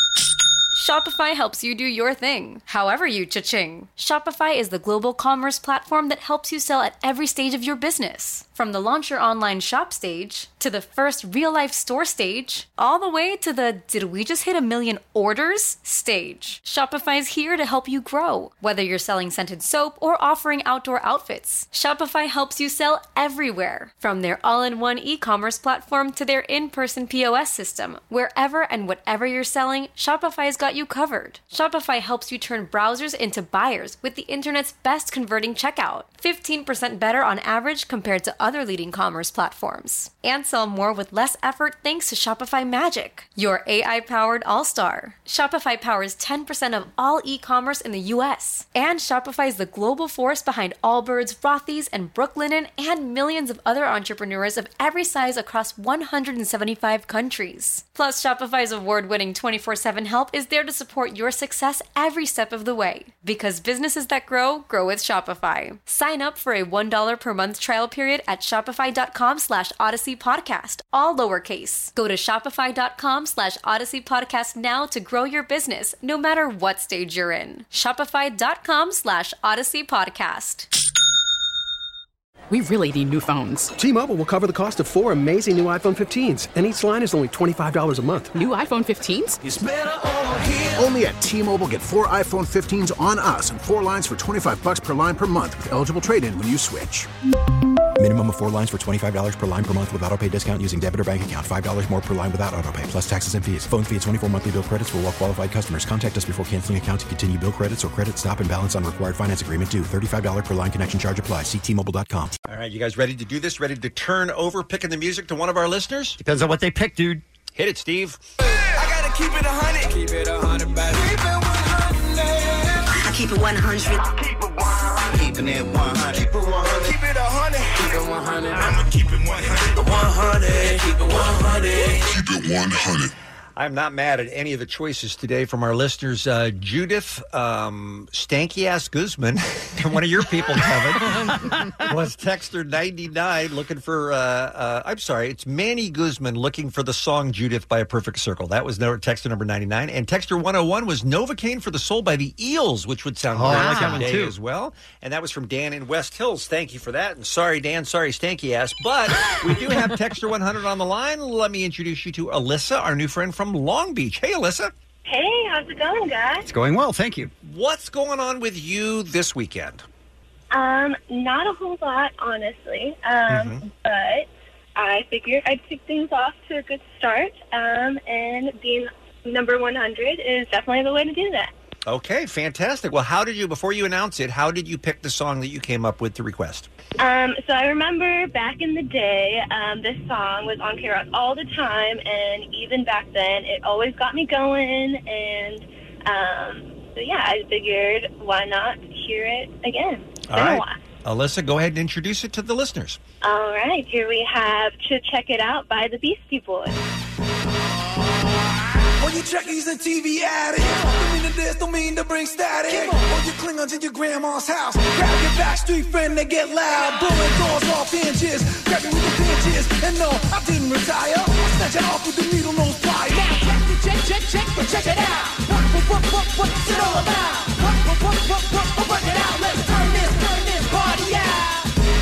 Shopify helps you do your thing, however you cha-ching. Shopify is the global commerce platform that helps you sell at every stage of your business. From the launch your online shop stage, to the first real-life store stage, all the way to the did we just hit 1 million orders stage. Shopify is here to help you grow. Whether you're selling scented soap or offering outdoor outfits, Shopify helps you sell everywhere. From their all-in-one e-commerce platform to their in-person POS system, wherever and whatever you're selling, Shopify's got you covered. Shopify helps you turn browsers into buyers with the internet's best converting checkout. 15% better on average compared to other leading commerce platforms. And sell more with less effort thanks to Shopify Magic, your AI-powered all-star. Shopify powers 10% of all e-commerce in the U.S. And Shopify is the global force behind Allbirds, Rothy's, and Brooklinen, and millions of other entrepreneurs of every size across 175 countries. Plus, Shopify's award-winning 24/7 help is there to support your success every step of the way. Because businesses that grow with Shopify. Sign up for a $1 per month trial period at shopify.com/Odyssey Podcast, all lowercase. Go to shopify.com/Odyssey Podcast now to grow your business, no matter what stage you're in. Shopify.com/Odyssey Podcast. We really need new phones. T-Mobile will cover the cost of 4 amazing new iPhone 15s, and each line is only $25 a month. New iPhone 15s? It's better over here. Only at T-Mobile, get 4 iPhone 15s on us and 4 lines for $25 per line per month with eligible trade-in when you switch. Minimum of 4 lines for $25 per line per month with autopay discount using debit or bank account. $5 more per line without autopay, plus taxes and fees. Phone fee at 24 monthly bill credits for well-qualified customers. Contact us before canceling account to continue bill credits or credit stop and balance on required finance agreement due. $35 per line connection charge applies. See T-Mobile.com. All right, you guys ready to do this? Ready to turn over picking the music to one of our listeners? Depends on what they pick, dude. Hit it, Steve. I gotta keep it 100. Keep it 100, baby. Keep it 100. I keep it 100. Keep it 100. Keeping it 100. Keep it 100. Keep it 100. Keep it 100. I'ma keep it 100. 100. Keep it 100. Keep it 100. I'm not mad at any of the choices today from our listeners. Judith Stanky-ass Guzman, one of your people, Kevin, was texter 99 looking for, I'm sorry, it's Manny Guzman looking for the song Judith by A Perfect Circle. That was texter number 99. And texter 101 was Novocaine for the Soul by the Eels, which would sound great I like that one today too as well. And that was from Dan in West Hills. Thank you for that. And sorry, Dan, sorry, Stanky-ass. But we do have texter 100 on the line. Let me introduce you to Alyssa, our new friend from Long Beach. Hey, Alyssa. Hey, how's it going, guys? It's going well, thank you. What's going on with you this weekend? Not a whole lot, honestly. But I figured I'd kick things off to a good start. And being number 100 is definitely the way to do that. Okay, fantastic. Well, before you announce it, how did you pick the song that you came up with to request? So I remember back in the day, this song was on K-Rock all the time, and even back then, it always got me going, and so yeah, I figured, why not hear it again? It's been a while. Alyssa, go ahead and introduce it to the listeners. All right, here we have To Check It Out by the Beastie Boys. All you trekkies and TV addicts, don't mean to this, don't mean to bring static. All you Klingons in your grandma's house, grab your backstreet friend, they get loud, blowing doors off inches, grab you with the pinches, and no, I didn't retire, I snatch it off with the needle nose pliers. Now check it out, what's it all about? Work it out, let's turn this party out.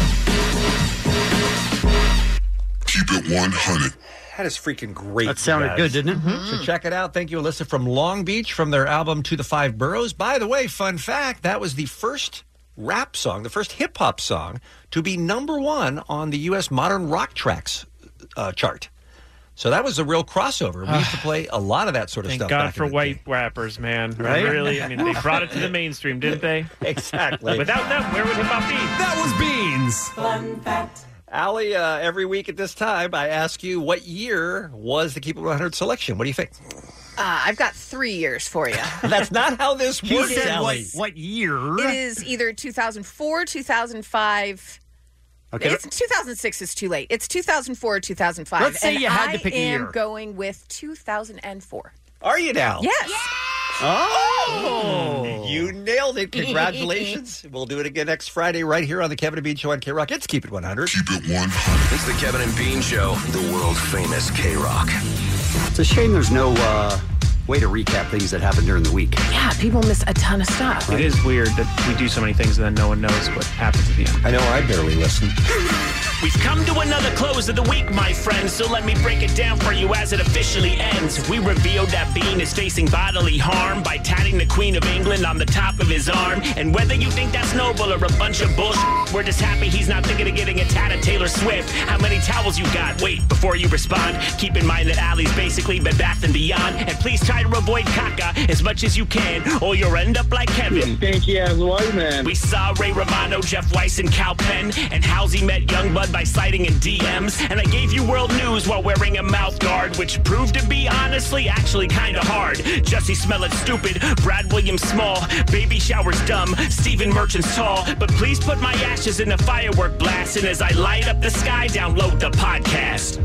Keep it 100. That is freaking great. That sounded good, didn't it? So check it out. Thank you, Alyssa, from Long Beach, from their album To the Five Boroughs. By the way, fun fact, that was the first rap song, the first hip-hop song to be number one on the U.S. Modern Rock Tracks chart. So that was a real crossover. We used to play a lot of that sort of Thank stuff. God back for in the white rappers, man. Right? Really? I mean, they brought it to the mainstream, didn't they? Exactly. Without them, where would hip-hop be? That was Beans. Fun fact. Allie, every week at this time, I ask you, what year was the Keep It 100 selection? What do you think? I've got 3 years for you. That's not how this works, said Allie. what year? It is either 2004, 2005. Okay. It's 2006 is too late. It's 2004 or 2005. Let's say and you had to pick a year. I am going with 2004. Are you now? Yes. Oh! You nailed it. Congratulations. We'll do it again next Friday right here on the Kevin and Bean Show on K-Rock. It's Keep It 100. Keep It 100. It's the Kevin and Bean Show, the world famous K-Rock. It's a shame there's no way to recap things that happened during the week. Yeah, people miss a ton of stuff. It is weird that we do so many things and then no one knows what happens at the end. I know, I barely listen. We've come to another close of the week, my friends, so let me break it down for you as it officially ends. We revealed that Bean is facing bodily harm by tatting the Queen of England on the top of his arm. And whether you think that's noble or a bunch of bullshit, we're just happy he's not thinking of getting a tat of Taylor Swift. How many towels you got? Wait, before you respond, keep in mind that Allie's basically Bed Bath & Beyond. And please try to avoid caca as much as you can, or you'll end up like Kevin. Stanky ass white man. We saw Ray Romano, Jeff Weiss, and Cal Penn, and Halsey met Youngblood by citing in DMs. And I gave you world news while wearing a mouth guard, which proved to be honestly actually kind of hard. Jussie Smollett stupid, Brad Williams small, Baby Shower's dumb, Stephen Merchant's tall. But please put my ashes in a firework blast, and as I light up the sky, download the podcast.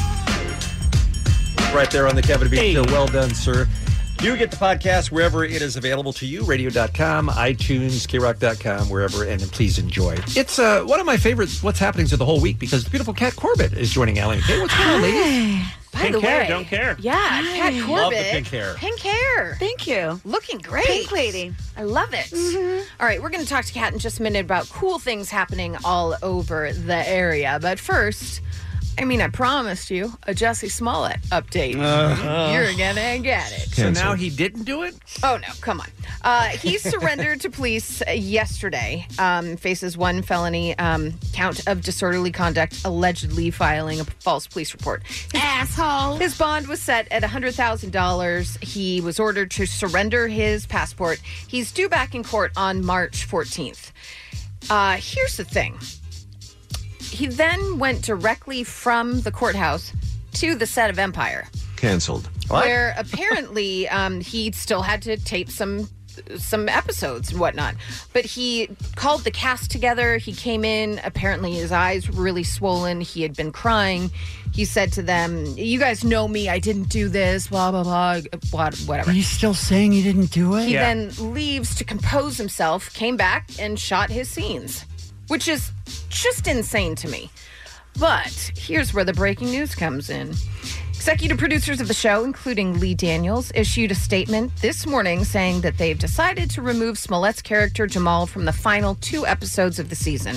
Right there on the Kevin and Bean Show. Well done, sir. You get the podcast wherever it is available to you, radio.com, iTunes, krock.com, wherever, and please enjoy. It's one of my favorite what's happenings of the whole week because the beautiful Kat Corbett is joining Allie. Hey, what's going on, ladies? By Pink the hair, way, don't care. Yeah, Kat Corbett. Love the pink hair. Pink hair. Thank you. Looking great. Pink lady. I love it. All right, we're going to talk to Kat in just a minute about cool things happening all over the area. But first, I mean, I promised you a Jussie Smollett update. You're going to get it. So now he didn't do it? Oh, no, come on. He surrendered to police yesterday, faces one felony count of disorderly conduct, allegedly filing a false police report. Asshole. His bond was set at $100,000. He was ordered to surrender his passport. He's due back in court on March 14th. Here's the thing. He then went directly from the courthouse to the set of Empire. Canceled. Where apparently he still had to tape some some episodes and whatnot. But he called the cast together. He came in. Apparently, his eyes were really swollen. He had been crying. He said to them, "You guys know me. I didn't do this, blah, blah, blah, whatever." He's still saying he didn't do it? He then leaves to compose himself, came back, and shot his scenes, which is just insane to me. But here's where the breaking news comes in. Executive producers of the show, including Lee Daniels, issued a statement this morning saying that they've decided to remove Smollett's character Jamal from the final 2 episodes of the season.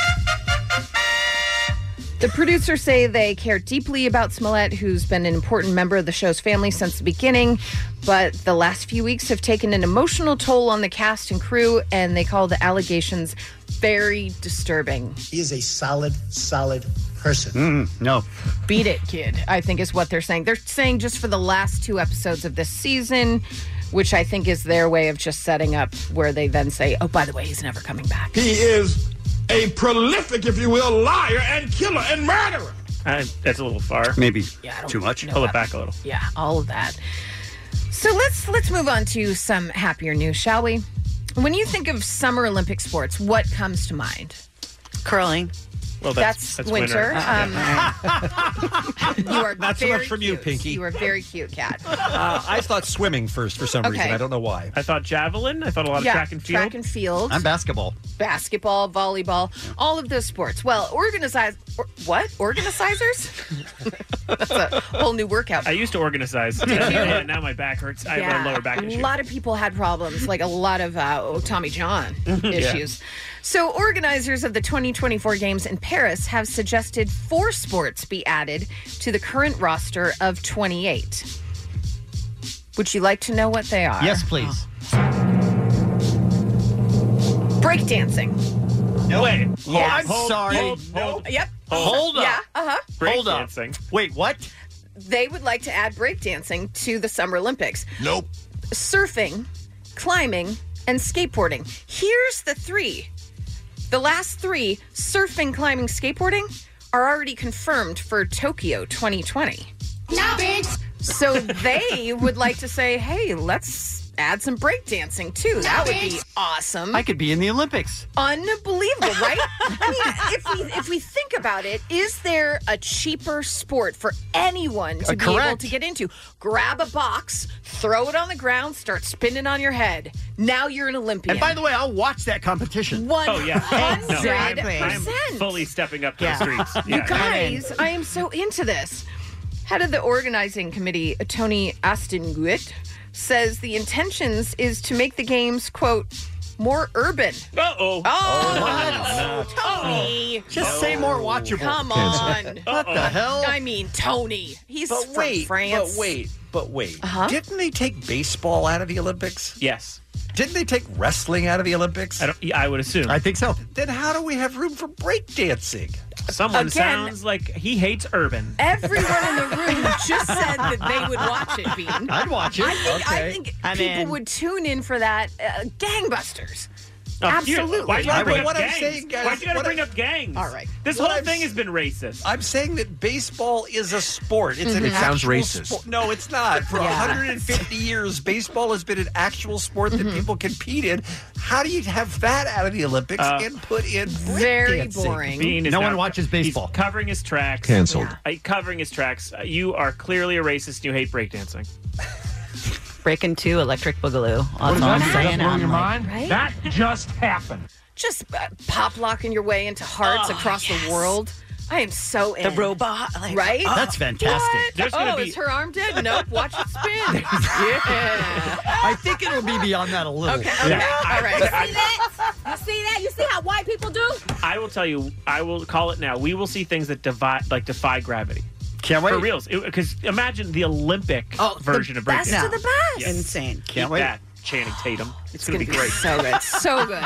The producers say they care deeply about Smollett, who's been an important member of the show's family since the beginning, but the last few weeks have taken an emotional toll on the cast and crew, and they call the allegations very disturbing. He is a solid person. No. Beat it, kid, I think is what they're saying. They're saying just for the last 2 episodes of this season, which I think is their way of just setting up where they then say, oh, by the way, he's never coming back. He is a prolific, if you will, liar and killer and murderer. That's a little far. Maybe I too much. Pull it back a little. Yeah, all of that. So let's move on to some happier news, shall we? When you think of Summer Olympic sports, what comes to mind? Curling. Well, that's winter. You are Not so very much from you, cute. Pinky. You are very cute, Kat. I thought swimming first for some Okay. reason. I don't know why. I thought javelin. I thought a lot of track and field. Track and field. I'm basketball. Basketball, volleyball, all of those sports. Well, organizers? That's a whole new workout. I used to organize. Yeah, now my back hurts. I have a lower back a issue. lot of people had problems, like a lot of Tommy John issues. So organizers of the 2024 Games in Paris have suggested 4 sports be added to the current roster of 28. Would you like to know what they are? Yes, please. Breakdancing. No. Wait. Yes. I'm sorry. Yep. Hold up. Yeah. Uh-huh. Hold up. Wait, what? They would like to add breakdancing to the Summer Olympics. Nope. Surfing, climbing, and skateboarding. Here's the 3. The last 3, surfing, climbing, skateboarding, are already confirmed for Tokyo 2020. Now, bitch. So they would like to say, hey, let's add some breakdancing too. That would be awesome. I could be in the Olympics. Unbelievable, right? I mean, if we think about it, is there a cheaper sport for anyone to be able Correct. to get into? Grab a box, throw it on the ground, start spinning on your head. Now you're an Olympian. And by the way, I'll watch that competition. 100%. Oh, yeah. I'm fully stepping up to the streets. You Yeah. guys, I am so into this. Head of the organizing committee, Tony Astinguit, says the intentions is to make the games, quote, more urban. Uh-oh. Oh, Tony. Just say more watchable. Come on. What the hell? I mean, Tony. He's from France. But wait. Uh-huh. Didn't they take baseball out of the Olympics? Yes. Didn't they take wrestling out of the Olympics? I would assume. I think so. Then how do we have room for breakdancing? Someone Again- sounds like he hates urban. Everyone in the room just said that they would watch it, Bean. I'd watch it. I think I'm people in. would tune in for that. Gangbusters. Oh, Absolutely. Why'd you gotta bring up What I'm gangs? saying, guys, Why'd you gotta what bring up gangs? All right. This What whole I'm thing s- has been racist. I'm saying that baseball is a sport. It's an It sounds actual racist. sport. No, it's not. For 150 years, baseball has been an actual sport that people compete in. How do you have that out of the Olympics and put in Very breakdancing? boring. Bean is No now- one watches baseball. He's covering his tracks. Canceled. Covering his tracks. You are clearly a racist and you hate breakdancing. Breaking 2, Electric Boogaloo. That's all I'm saying. I'm like, Right? That just happened. Just pop locking your way into hearts across the world. I am so in. the robot. Like, Right? That's fantastic. What? There's gonna be- is her arm dead? Nope. Watch it spin. Yeah. I think it'll be beyond that a little. Okay. Yeah. All right. You see that? You see how white people do? I will tell you, I will call it now. We will see things that defy gravity. Can't wait. For reals. Because imagine the Olympic version of Best breakdancing. of the best. Yes. Insane. Can't Eat wait. that, Channing Tatum. It's going to be great. So good. So good.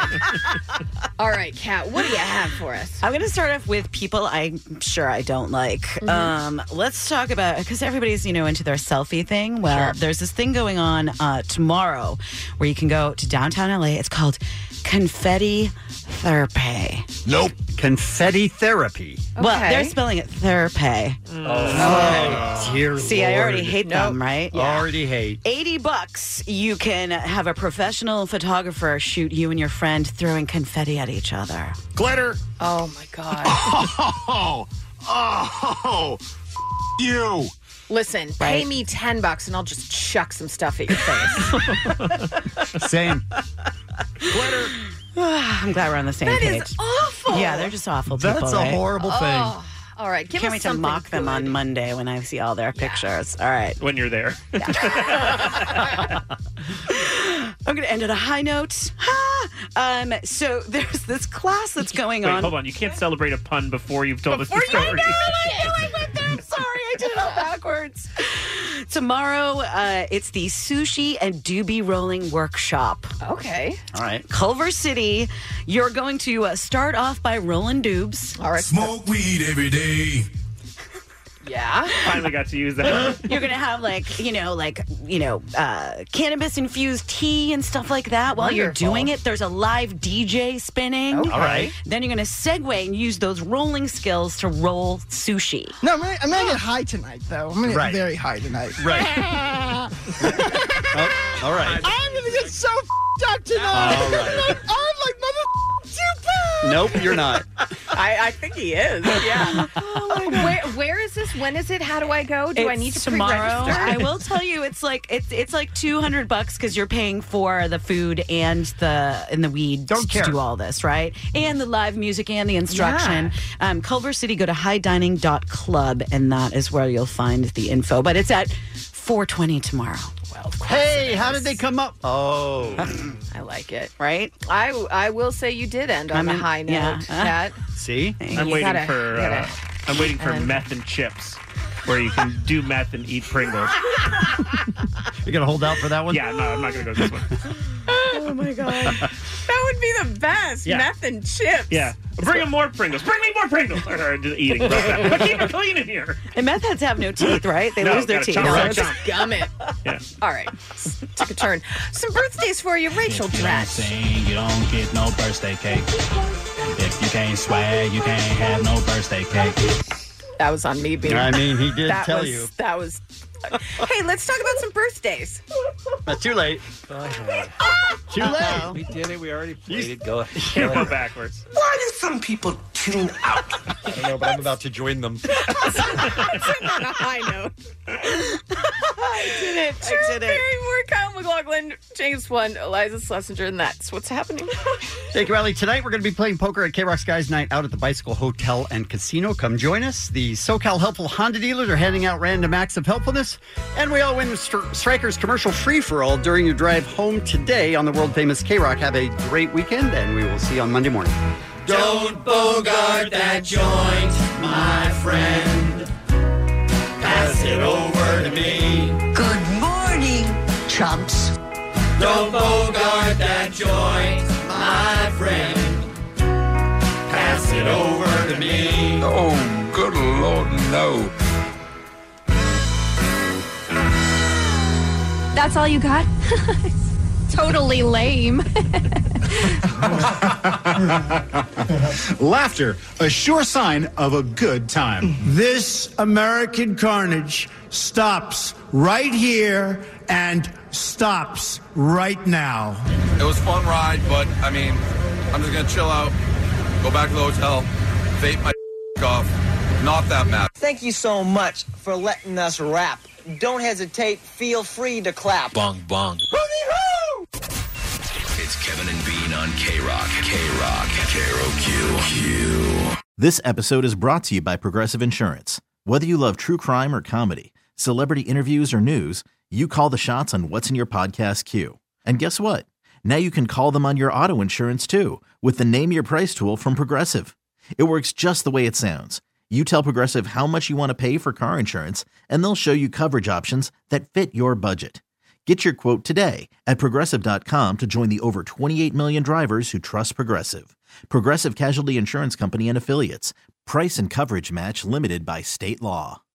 All right, Kat, what do you have for us? I'm going to start off with people I'm sure I don't like. Let's talk about, because everybody's, into their selfie thing. Well, there's this thing going on tomorrow where you can go to downtown LA. It's called confetti therapy. Nope. Confetti therapy. Well, they're spelling it therapy. Oh, dear See, Lord. I already hate them, right? Already hate. $80, you can have a professional photographer shoot you and your friend throwing confetti at each other. Glitter. Oh, my God. You. Listen, pay me $10 and I'll just chuck some stuff at your face. Same. Glitter. I'm glad we're on the same That page. is awful. Yeah, they're just awful people. That's a right? horrible thing. Oh, all right, give Can't us wait to something mock them on Monday when I see all their pictures. All right. When you're there. I'm going to end at a high note. So there's this class that's going Wait, on. hold on. You can't celebrate a pun before you've told us the story. I know I went there. I'm sorry. I did it all backwards. Tomorrow, it's the Sushi and Doobie Rolling Workshop. Okay. All right. Culver City, you're going to start off by rolling doobs. All right. Smoke weed every day. Yeah. Finally got to use that. You're going to have cannabis-infused tea and stuff like that while you're doing it. There's a live DJ spinning. Okay. All right. Then you're going to segue and use those rolling skills to roll sushi. No, I'm gonna get high tonight, though. I'm gonna get very high tonight. Right. All right. I'm gonna get so up tonight. All right. I'm like Tupac. Nope, you're not. I think he is. Yeah. Where is this? When is it? How do I go? Do I need to tomorrow? pre-register? I will tell you, it's like $200 because you're paying for the food and the weed to do all this, right? And the live music and the instruction. Culver City, go to highdining.club, and that is where you'll find the info. But it's at 4:20 tomorrow. Hey, how did they come up? Oh. I like it. Right? I will say you did end on a high note, Kat. See? I'm waiting for meth and chips, where you can do meth and eat Pringles. You're going to hold out for that one? Yeah, no, I'm not going to go this one. Oh, my God. That would be the best. Yeah. Meth and chips. Yeah. Bring him more Pringles. Bring me more Pringles. Or just eating. But keep it clean in here. And meth heads have no teeth, right? They No, lose their gotta teeth. chomp, No, right, it's- chomp. Gum it. Yeah. All right. Took a turn. Some birthdays for you, Rachel Dratch. You don't get no birthday cake. If you can't swag, you can't have no birthday cake. That was on me, B. I mean, he did tell you. That was. Hey, let's talk about some birthdays. Not too late. Too late. We did it. We already played it. Go ahead. Can't go backwards. Why do some people tune out? I don't know, but I'm about to join them. On a high note. I did it. Drew Barrymore, Kyle McLaughlin, James One, Eliza Schlesinger, and that's what's happening. Thank you, Riley. Tonight we're going to be playing poker at K-Rock's Guys Night out at the Bicycle Hotel and Casino. Come join us. The SoCal Helpful Honda dealers are handing out random acts of helpfulness, and we all win Stryker's commercial free-for-all during your drive home today on the world-famous K-Rock. Have a great weekend, and we will see you on Monday morning. Don't bogart that joint, my friend. Pass it over to me. Good morning, chumps. Don't bogart that joint, my friend. Pass it over to me. Oh, good Lord, no. That's all you got? Totally lame. Laughter, a sure sign of a good time. This American carnage stops right here and stops right now. It was a fun ride, but, I mean, I'm just going to chill out, go back to the hotel, vape my off. Not that mad. Thank you so much for letting us rap. Don't hesitate. Feel free to clap. Bong, bong. It's Kevin and Bean on K-Rock. K-Rock. K-R-O-Q. This episode is brought to you by Progressive Insurance. Whether you love true crime or comedy, celebrity interviews or news, you call the shots on what's in your podcast queue. And guess what? Now you can call them on your auto insurance too with the Name Your Price tool from Progressive. It works just the way it sounds. You tell Progressive how much you want to pay for car insurance, and they'll show you coverage options that fit your budget. Get your quote today at Progressive.com to join the over 28 million drivers who trust Progressive. Progressive Casualty Insurance Company and Affiliates. Price and coverage match limited by state law.